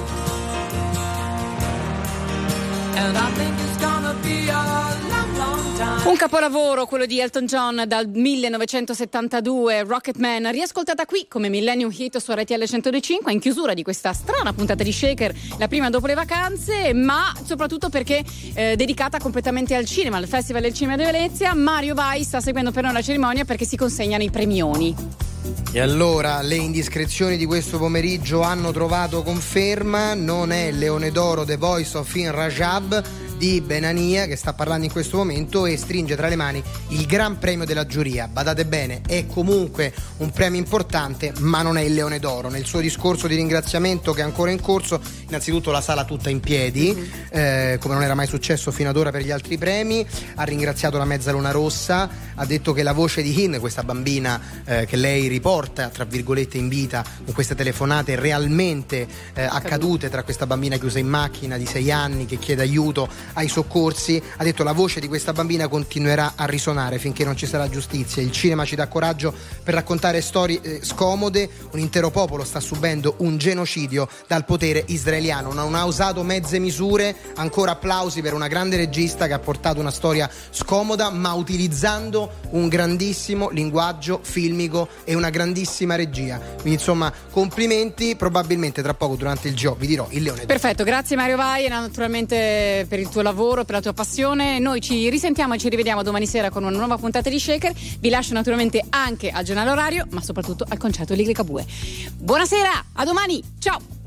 And I think it's gonna be a long, long time. Un capolavoro, quello di Elton John dal millenovecentosettantadue, Rocketman, riascoltata qui come Millennium Hit su R T L centodue e cinque in chiusura di questa strana puntata di Shaker, la prima dopo le vacanze, ma soprattutto perché eh, dedicata completamente al cinema, al Festival del Cinema di Venezia. Mario Vai sta seguendo per noi la cerimonia perché si consegnano i premioni. E allora le indiscrezioni di questo pomeriggio hanno trovato conferma, non è il Leone d'Oro The Voice of In Rajab di Benania che sta parlando in questo momento e stringe tra le mani il gran premio della giuria. Badate bene, è comunque un premio importante, ma non è il Leone d'Oro. Nel suo discorso di ringraziamento che è ancora in corso, innanzitutto la sala tutta in piedi, mm-hmm. eh, come non era mai successo fino ad ora per gli altri premi, ha ringraziato la Mezzaluna Rossa, ha detto che la voce di Hin, questa bambina eh, che lei riporta tra virgolette in vita con queste telefonate realmente eh, accadute, tra questa bambina chiusa in macchina di sei anni che chiede aiuto ai soccorsi, ha detto la voce di questa bambina continuerà a risuonare finché non ci sarà giustizia. Il cinema ci dà coraggio per raccontare storie eh, scomode. Un intero popolo sta subendo un genocidio dal potere israeliano, non ha usato mezze misure. Ancora applausi per una grande regista che ha portato una storia scomoda ma utilizzando un grandissimo linguaggio filmico e una grandissima regia. Quindi insomma complimenti. Probabilmente tra poco durante il G O vi dirò il Leone d'Oro. Perfetto, grazie Mario Vai e naturalmente per il tuo lavoro, per la tua passione. Noi ci risentiamo e ci rivediamo domani sera con una nuova puntata di Shaker. Vi lascio naturalmente anche al giornale orario, ma soprattutto al concerto di Ligabue. Buonasera, a domani, ciao!